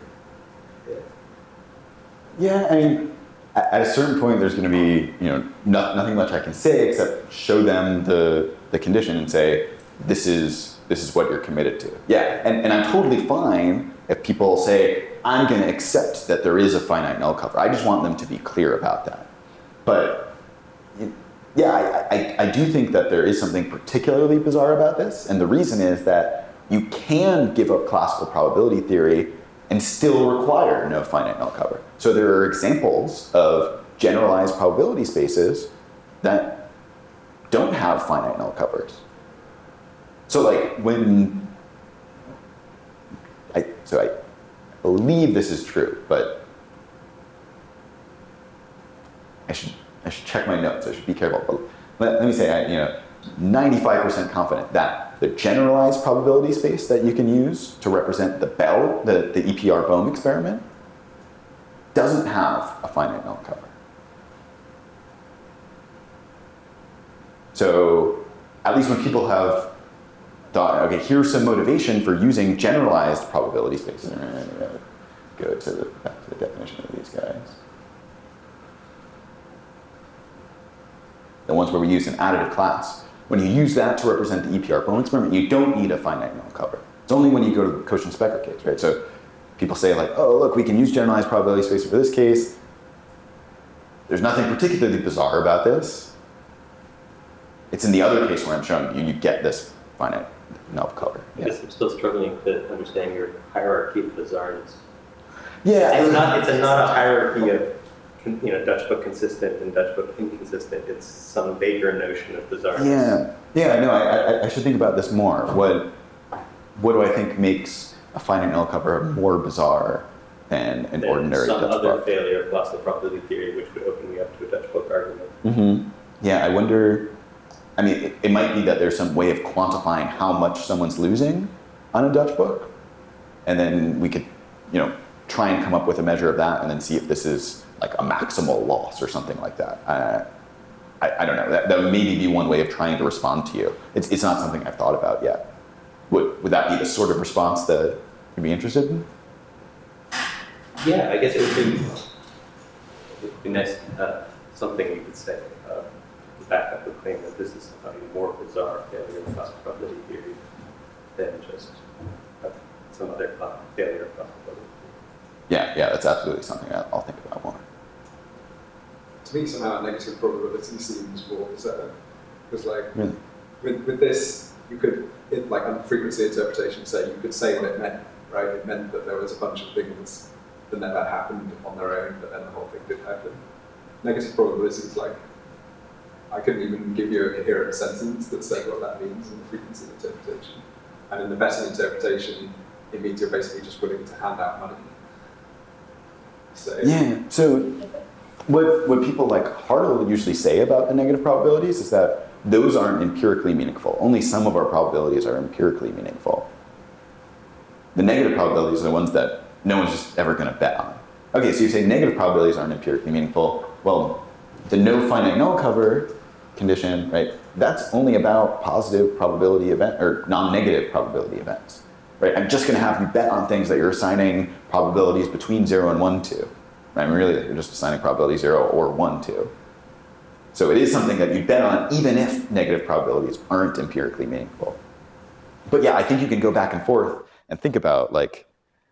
Yeah, I mean, at a certain point, there's going to be, you know, no, nothing much I can say except show them the the condition and say, this is this is what you're committed to. Yeah, and, and I'm totally fine if people say, I'm going to accept that there is a finite null cover. I just want them to be clear about that. But yeah, I, I, I do think that there is something particularly bizarre about this, and the reason is that you can give up classical probability theory and still require no finite null cover. So there are examples of generalized probability spaces that don't have finite null covers. So like when, I, so I believe this is true, but I should, I should check my notes, I should be careful. But let, let me say, I, you know, ninety-five percent confident that the generalized probability space that you can use to represent the Bell, the, the E P R Bohm experiment, doesn't have a finite null cover. So at least when people have thought, okay, here's some motivation for using generalized probability spaces. Go to the, back to the definition of these guys. The ones where we use an additive class. When you use that to represent the E P R Bohm experiment, you don't need a finite null cover. It's only when you go to the Cauchy-Specker case, right? So people say like, oh, look, we can use generalized probability space for this case. There's nothing particularly bizarre about this. It's in the other case where I'm showing you, you get this finite null cover. I guess I'm still struggling to understand your hierarchy of bizarreness. Yeah. It's not, it's a, not a hierarchy of, you know, Dutch book consistent and Dutch book inconsistent. It's some vaguer notion of bizarreness. Yeah, yeah, no, I, I, I should think about this more. What, what do I think makes a finite null cover more bizarre than an Then ordinary some Dutch other book? failure of classical probability theory, which would open me up to a Dutch book argument. Mm-hmm. Yeah, I wonder, I mean, it, it might be that there's some way of quantifying how much someone's losing on a Dutch book, and then we could, you know, try and come up with a measure of that and then see if this is like a maximal loss or something like that. Uh, I, I don't know, that, that would maybe be one way of trying to respond to you. It's, it's not something I've thought about yet. Would, would that be the sort of response that you'd be interested in? Yeah, I guess it would be, it would be nice to have something you could say uh, to back up the claim that this is a more bizarre failure of classical probability theory than just uh, some other failure of classical probability theory. Yeah, yeah, that's absolutely something I'll think about more. To me, somehow negative probability seems more bizarre. Because like Really? with, with this, you could, it, like on frequency interpretation, say you could say what it meant, right? It meant that there was a bunch of things that never happened on their own, but then the whole thing did happen. Negative probabilities, like, I couldn't even give you a coherent sentence that said what that means in the frequency interpretation. And in the better interpretation, it means you're basically just willing to hand out money. So, Yeah, so what, what people like Hartle usually say about the negative probabilities is that those aren't empirically meaningful. Only some of our probabilities are empirically meaningful. The negative probabilities are the ones that no one's just ever going to bet on. Okay, so you say negative probabilities aren't empirically meaningful. Well, the no finite null cover condition, right, that's only about positive probability event, or non-negative probability events, right? I'm just going to have you bet on things that you're assigning probabilities between zero and one to. Right? I mean, really, you're just assigning probability zero or one to. So it is something that you bet on even if negative probabilities aren't empirically meaningful. But yeah, I think you can go back and forth and think about, like,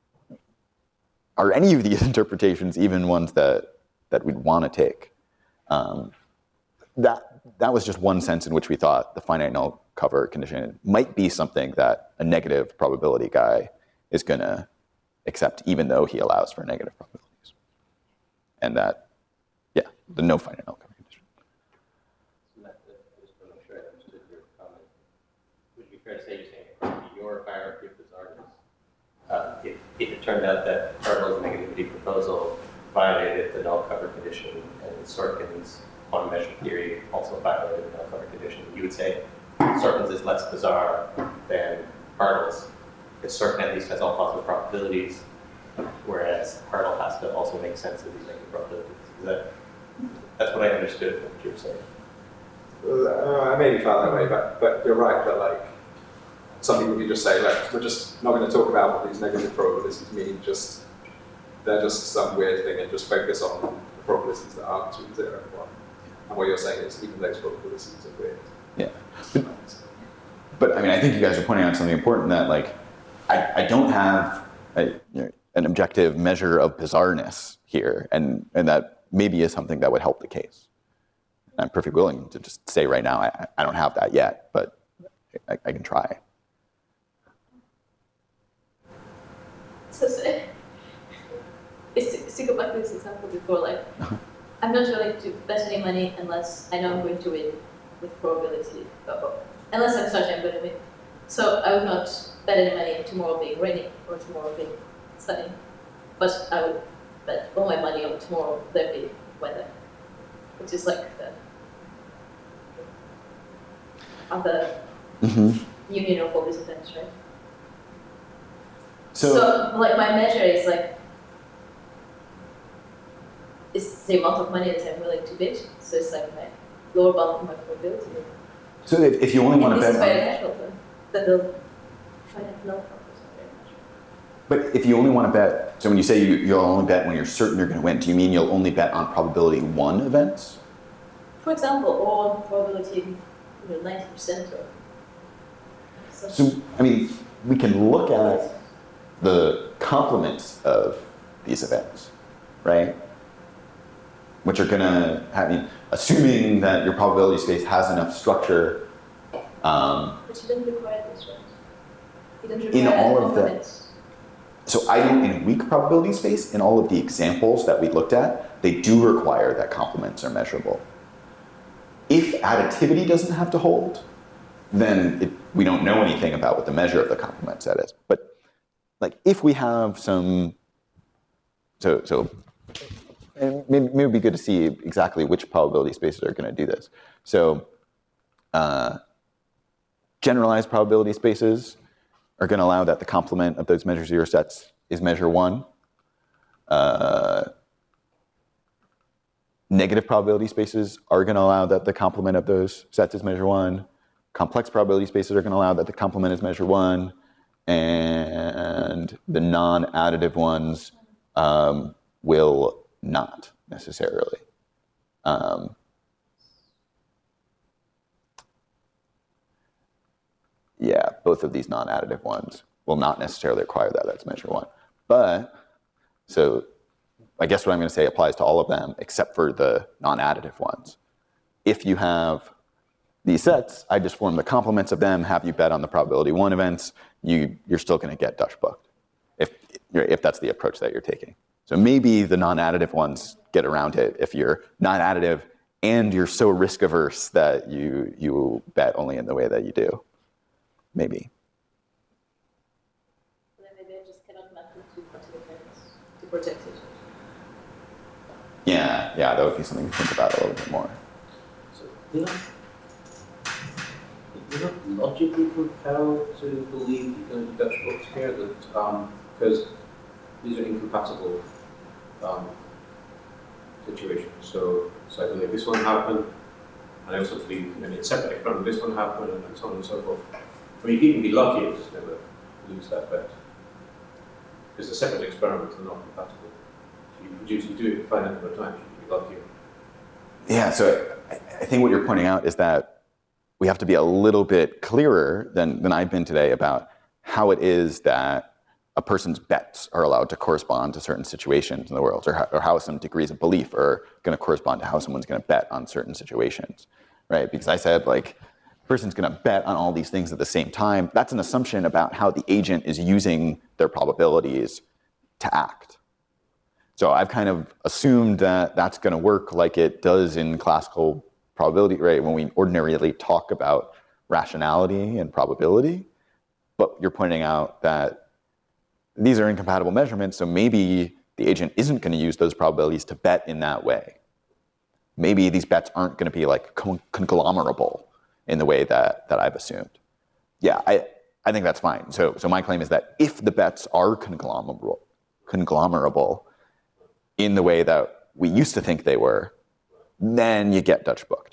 are any of these interpretations even ones that, that we'd want to take? Um, that, that was just one sense in which we thought the finite null cover condition might be something that a negative probability guy is going to accept, even though he allows for negative probabilities. And that, yeah, the no finite null cover condition. So that, that, just to make sure I understood your comment, would it be fair to say you're saying your hierarchy of bizarreness, uh, if, if it turned out that Hartle's negativity proposal violated the null cover condition and Sorkin's quantum measure theory also violated the null cover condition, you would say Sorkin's is less bizarre than Hartle's, because Sorkin at least has all possible probabilities, whereas Hartle has to also make sense of these negative probabilities. Is that, that's what I understood from what you were saying. Well, uh, I maybe felt that way, but, but you're right that, like, some people can just say, like, we're just not going to talk about what these negative probabilities mean, just, they're just some weird thing, and just focus on the probabilities that are between zero and one. And what you're saying is even those probabilities are weird. Yeah. But, but I mean, I think you guys are pointing out something important, that, like, I, I don't have a, you know, an objective measure of bizarreness here, and, and that maybe is something that would help the case. I'm perfectly willing to just say right now, I, I don't have that yet, but I, I can try. So, so it's to, to go back to this example before, like, I'm not willing to bet any money unless I know I'm going to win with probability, or, unless I'm certain I'm going to win. So I would not bet any money tomorrow being rainy or tomorrow being sunny, but I would bet all my money on tomorrow there being weather, which is like the other mm-hmm. union of all these events, right? So, so, like, my measure is like, it's the amount of money that I'm willing to bet. So it's like my lower bound for my probability. So if, if you only want to bet, this is very natural, that they'll find it null numbers are very natural. But if you only want to bet, so when you say you, you'll only bet when you're certain you're going to win, do you mean you'll only bet on probability one events? For example, or on probability, you know, ninety percent or such. So I mean, we can look at the complements of these events, right? Which are going to have, I mean, assuming that your probability space has enough structure. Um, but you don't require this, right? You don't in require all of the, so I don't, in a weak probability space, in all of the examples that we looked at, they do require that complements are measurable. If additivity doesn't have to hold, then it, we don't know anything about what the measure of the complement set is. But like, if we have some, so so. And maybe, maybe it would be good to see exactly which probability spaces are going to do this. So uh, generalized probability spaces are going to allow that the complement of those measure zero sets is measure one. Uh, negative probability spaces are going to allow that the complement of those sets is measure one. Complex probability spaces are going to allow that the complement is measure one. And the non-additive ones um, will not necessarily. Um, yeah, both of these non-additive ones will not necessarily require that. That's measure one. But, so I guess what I'm going to say applies to all of them except for the non-additive ones. If you have these sets, I just form the complements of them, have you bet on the probability one events, you, you're still going to get Dutch booked, if, if that's the approach that you're taking. So maybe the non-additive ones get around it if you're not additive and you're so risk averse that you, you bet only in the way that you do. Maybe. Then maybe I just cannot map it to participants to protect it. Yeah, yeah, that would be something to think about a little bit more. So, you know, you're not logically compelled to believe you're going to be Dutch booked here, that, um, because these are incompatible um, situations. So, so I believe this one happened, and I also believe in a separate experiment this one happened, and, and so on and so forth. I mean, you can be lucky and just never lose that bet, because the separate experiments are not compatible. You produce, you do it a finite number of times, you can be lucky. Yeah, so I, I think what you're pointing out is that we have to be a little bit clearer than, than I've been today about how it is that a person's bets are allowed to correspond to certain situations in the world, or how, or how some degrees of belief are going to correspond to how someone's going to bet on certain situations, right? Because I said, like, a person's going to bet on all these things at the same time. That's an assumption about how the agent is using their probabilities to act. So I've kind of assumed that that's going to work like it does in classical probability, right? When we ordinarily talk about rationality and probability, but you're pointing out that these are incompatible measurements, so maybe the agent isn't going to use those probabilities to bet in that way. Maybe these bets aren't going to be like con conglomerable in the way that, that I've assumed. Yeah, I, I think that's fine. So, so my claim is that if the bets are conglomerable, conglomerable in the way that we used to think they were, then you get Dutch booked.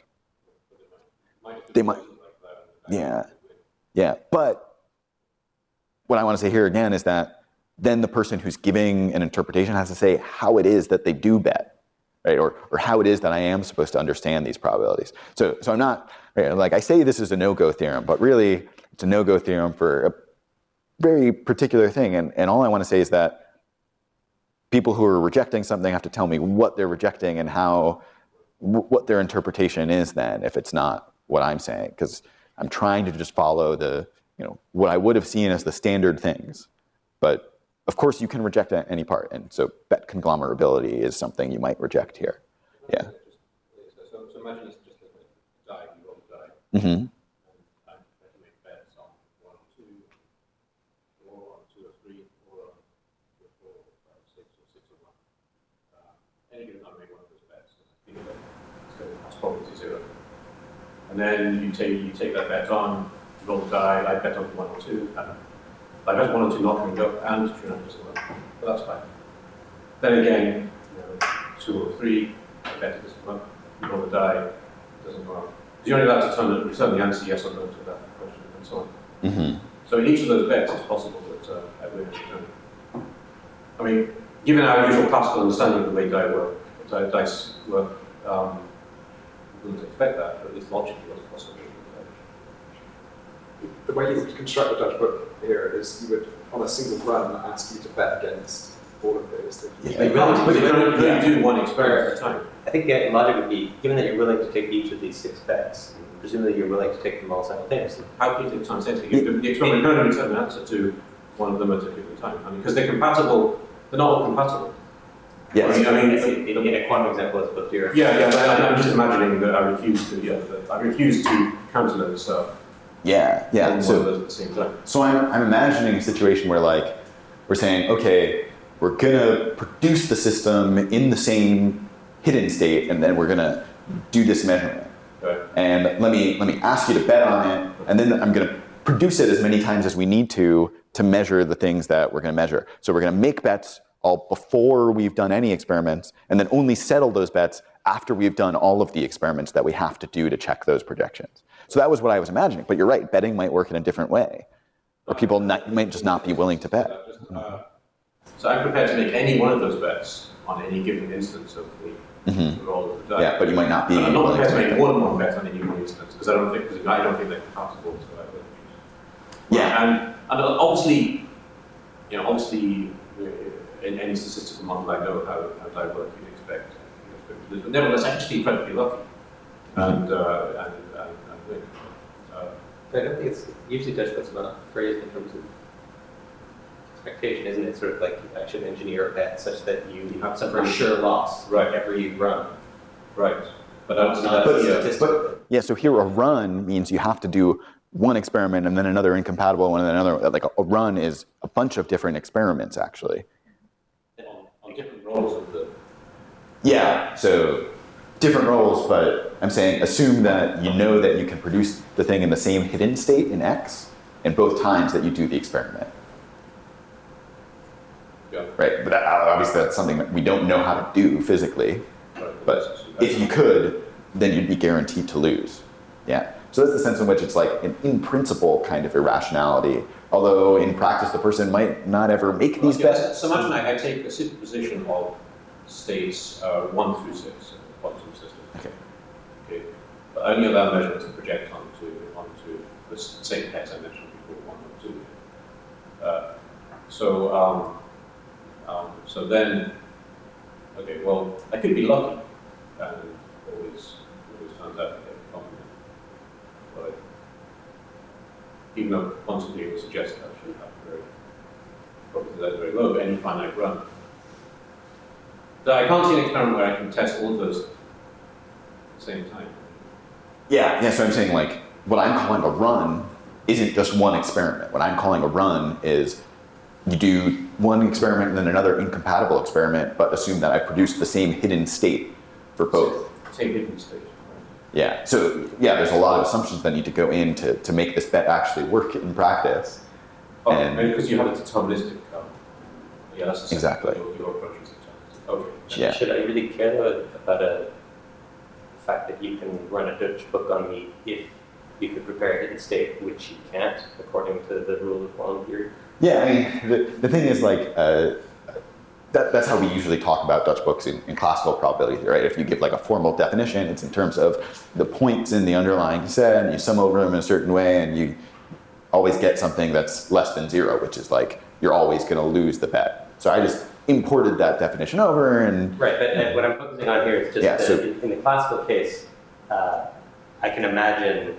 They might, yeah, yeah. But what I want to say here again is that then the person who's giving an interpretation has to say how it is that they do bet, right? Or, or how it is that I am supposed to understand these probabilities. So, so I'm not, right, like I say this is a no-go theorem, but really it's a no-go theorem for a very particular thing. And, and all I want to say is that people who are rejecting something have to tell me what they're rejecting and how, what their interpretation is then, if it's not what I'm saying. Because I'm trying to just follow the, you know, what I would have seen as the standard things. But of course, you can reject any part, and so bet conglomerability is something you might reject here. Yeah. So, so imagine it's just a die, you roll a die. Mm-hmm. And I have to make bets on one or two, or on two or three, or on two or four, or five, six, or six or one. Uh, any given time I make one of those bets, and I think that it's going to pass probability zero. And then you take you take that bet on, you roll the die, I bet on one or two, and I bet one or two not coming up, and true enough doesn't work. But that's fine. Then again, you know, two or three, I bet it doesn't come up. You roll the die, it doesn't go up. You're only allowed to turn, return the answer yes or no to that question, and so on. Mm-hmm. So in each of those bets, it's possible that uh, I win and return. I mean, given our usual classical understanding of the way die work, die, dice work, um, we wouldn't expect that, but at least logically, it's possible. The way you would construct a Dutch book here is you would, on a single run, ask you to bet against all of those. Yeah. But you really, really, really do one experiment at a time. I think the logic would be, given that you're willing to take each of these six bets, presumably you're willing to take them all simultaneously. How can you take time sensitive? The experiment can only return an answer to one of them at a given time. I mean, because they're compatible, they're not all compatible. Yes. I mean, I mean It's a- in a quantum example as opposed to your... yeah, yeah, but I, I'm just imagining that I refuse to, yeah, that I refuse to cancel those. Uh, Yeah, yeah. one of So, those at the same time. so I'm, I'm imagining a situation where, like, we're saying, okay, we're gonna produce the system in the same hidden state, and then we're gonna do this measurement. Right. And let me let me ask you to bet on it, and then I'm gonna produce it as many times as we need to to measure the things that we're gonna measure. So we're gonna make bets all before we've done any experiments, and then only settle those bets after we've done all of the experiments that we have to do to check those projections. So that was what I was imagining. But you're right, betting might work in a different way, or people not, might just not be willing to bet. Uh, so I'm prepared to make any one of those bets on any given instance of the Mm-hmm. roll of the die. Yeah, but you might not be And I'm not willing prepared to to make make that. more than one bet on any one instance because I don't think because I don't think they're compatible. So I would. Yeah. And, and obviously, you know, obviously, in any statistical model, I know how how die work you'd expect. But nevertheless, I'm just incredibly lucky, and, uh, and, and, and think. Uh, But I don't think it's, usually DutchBook's not phrased in terms of expectation, isn't it? Sort of like I should engineer a bet such that you You have to suffer a run. sure loss Right. every run. right. But that's Not that's- a yeah. statistic. But yeah, so here a run means you have to do one experiment and then another incompatible one and then another. Like a, a run is a bunch of different experiments, actually. on, on different roles of the. Yeah, so different roles, but I'm saying assume that you know that you can produce the thing in the same hidden state in X in both times that you do the experiment, Yeah. right? But that, obviously that's something that we don't know how to do physically, Right. but if you could, then you'd be guaranteed to lose. Yeah, so that's the sense in which it's like an in principle kind of irrationality, although in practice the person might not ever make these Yeah, bets. So imagine I, I take a superposition of states uh, one through six in the quantum system. Okay. Okay. But only allow measurements to project onto onto the s- same heads I mentioned before, one or two. Uh, so um, um, so then, okay, well, I could be lucky, and always always turns out to get a compliment. But even though quantum theory would suggest that I shouldn't have very probability that is very low, but any finite run. So I can't see an experiment where I can test all of those at the same time. Yeah, yeah, so I'm saying like what I'm calling a run isn't just one experiment. What I'm calling a run is you do one experiment and then another incompatible experiment, but assume that I produce the same hidden state for both. Same hidden state. Yeah, so yeah, there's a lot of assumptions that need to go in to, to make this bet actually work in practice. Oh, And- and because you have a deterministic, um, yeah, that's the Exactly. Your, your approach is deterministic. Okay. Yeah. Should I really care though about a, the fact that you can run a Dutch book on me if you could prepare a hidden state, which you can't, according to the rule of quantum theory? Yeah, I mean, the, the thing is like, uh, that, that's how we usually talk about Dutch books in, in classical probability theory, right? If you give like a formal definition, it's in terms of the points in the underlying set, and you sum over them in a certain way, and you always get something that's less than zero, which is like, you're always gonna lose the bet. So I just imported that definition over and... Right, but uh, what I'm focusing on here is just Yeah, that so- in the classical case, uh, I can imagine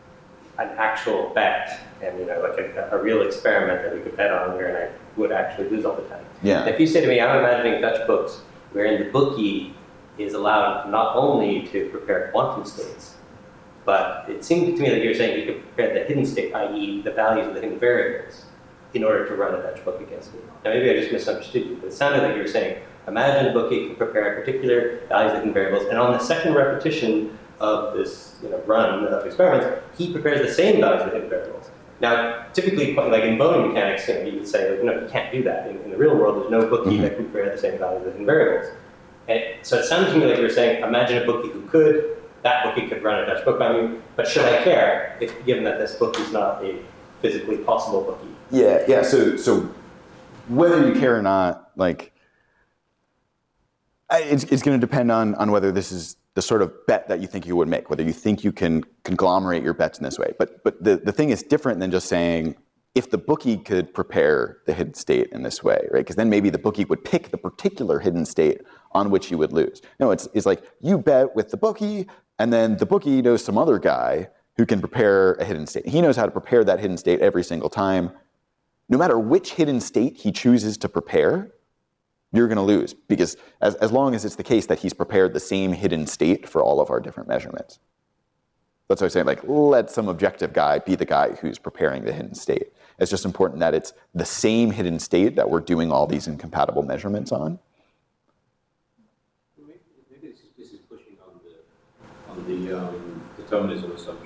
an actual bet and you know like a, a real experiment that we could bet on here, and I would actually lose all the time. Yeah. If you say to me, I'm imagining Dutch books wherein the bookie is allowed not only to prepare quantum states, but it seemed to me that you were saying you could prepare the hidden state, that is the values of the hidden variables, in order to run a Dutch book against me. Now maybe I just misunderstood you, but it sounded like you were saying, imagine a bookie can prepare particular values of hidden variables, and on the second repetition of this you know, run of experiments, he prepares the same values of hidden variables. Now, typically, like in Boning mechanics, you know, you would say, like, no, you can't do that. In, in the real world, there's no bookie Mm-hmm. that can prepare the same values of hidden variables. And so it sounded to me like you were saying, imagine a bookie who could, that bookie could run a Dutch book on you, but should I care, if, given that this book is not a physically possible bookie? Yeah, yeah. So, so whether you care or not, like, I- it's it's going to depend on on whether this is the sort of bet that you think you would make, whether you think you can conglomerate your bets in this way. But but the the thing is different than just saying if the bookie could prepare the hidden state in this way, right? Because then maybe the bookie would pick the particular hidden state on which you would lose. No, it's it's like you bet with the bookie, and then the bookie knows some other guy who can prepare a hidden state. He knows how to prepare that hidden state every single time. No matter which hidden state he chooses to prepare, you're going to lose, because as, as long as it's the case that he's prepared the same hidden state for all of our different measurements. That's what I'm saying, like, let some objective guy be the guy who's preparing the hidden state. It's just important that it's the same hidden state that we're doing all these incompatible measurements on. Maybe, maybe this, is, this is pushing on the on the um, determinism assumption.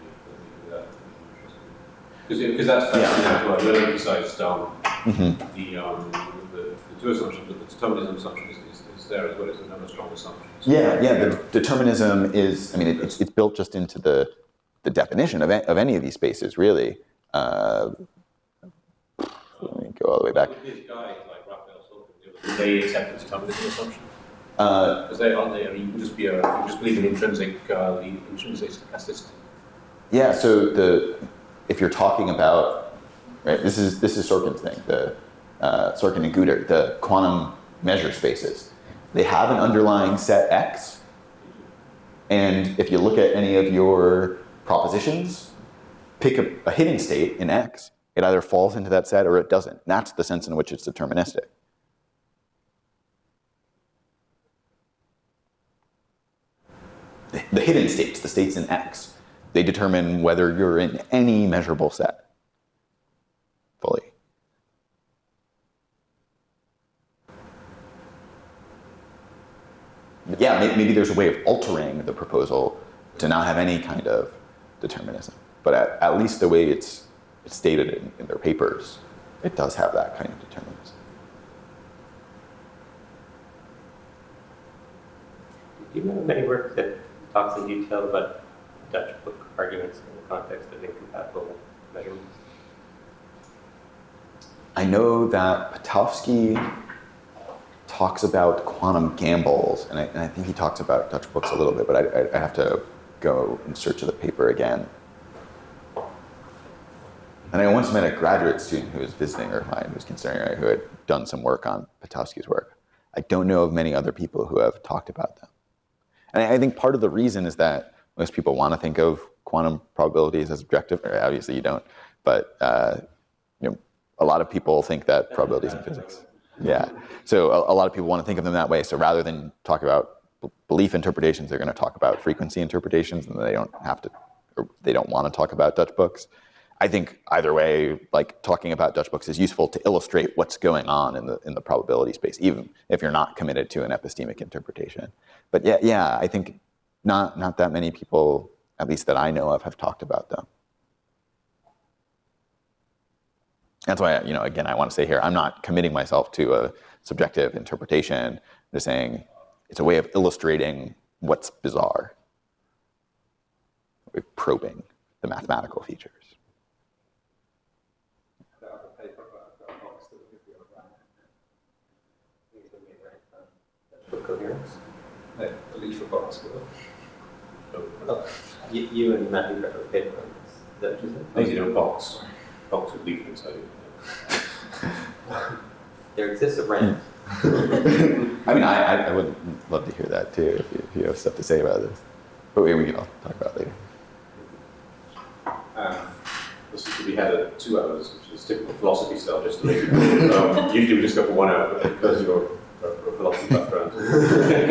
Because because that's fascinating. Right? We'll emphasize down Mm-hmm. the, um, the the two assumptions, but the determinism assumption is, is, is there as well. It's another strong assumption. So, Yeah, yeah. The determinism is, I mean, it, it's it's built just into the the definition of a- of any of these spaces, really. Uh, let me go all the way back. With these guys like Raphael Solomon, do they accept the determinism assumption? Uh, Because they aren't they? I mean, you can just be a, you can just believe in intrinsic, uh, the intrinsic stochasticity. yeah. So the if you're talking about, right, this is this is Sorkin's thing, the uh, Sorkin and Guder, the quantum measure spaces. They have an underlying set X, and if you look at any of your propositions, pick a, a hidden state in X. It either falls into that set or it doesn't. That's the sense in which it's deterministic. The, the hidden states, the states in X, they determine whether you're in any measurable set fully. But yeah, maybe there's a way of altering the proposal to not have any kind of determinism. But at, at least the way it's, it's stated in, in their papers, it does have that kind of determinism. Do you know of any work that talks in detail about Dutch book arguments in the context of incompatible measurements? I know that Patowski talks about quantum gambles, and I, and I think he talks about Dutch books a little bit, but I, I, I have to go in search of the paper again. And I once met a graduate student who was visiting Irvine, who was considering it, who had done some work on Patowski's work. I don't know of many other people who have talked about them. And I, I think part of the reason is that most people want to think of quantum probabilities as objective, or obviously you don't, but uh, you know, a lot of people think that probabilities in physics. Yeah, so a, a lot of people want to think of them that way. So rather than talk about b- belief interpretations, they're going to talk about frequency interpretations, and they don't have to, or they don't want to talk about Dutch books. I think either way, like talking about Dutch books is useful to illustrate what's going on in the in the probability space, even if you're not committed to an epistemic interpretation. But yeah, yeah, I think not not that many people, at least that I know of, have talked about them. That's why, you know, again, I want to say here, I'm not committing myself to a subjective interpretation. I'm just saying it's a way of illustrating what's bizarre, we're probing the mathematical features. Book coherence? Like, the leaf of box. Oh, you, you and Matthew got a paper on this. Is that what you said? I think in a box, box with leaf inside it. There exists a rent. I mean, I, I would love to hear that too, if you, if you have stuff to say about this. But we, we can all talk about it later. Um, this is to be had at two hours, which is typical philosophy style, just to make it. Um, usually we just go for one hour, but because you're a philosophy background.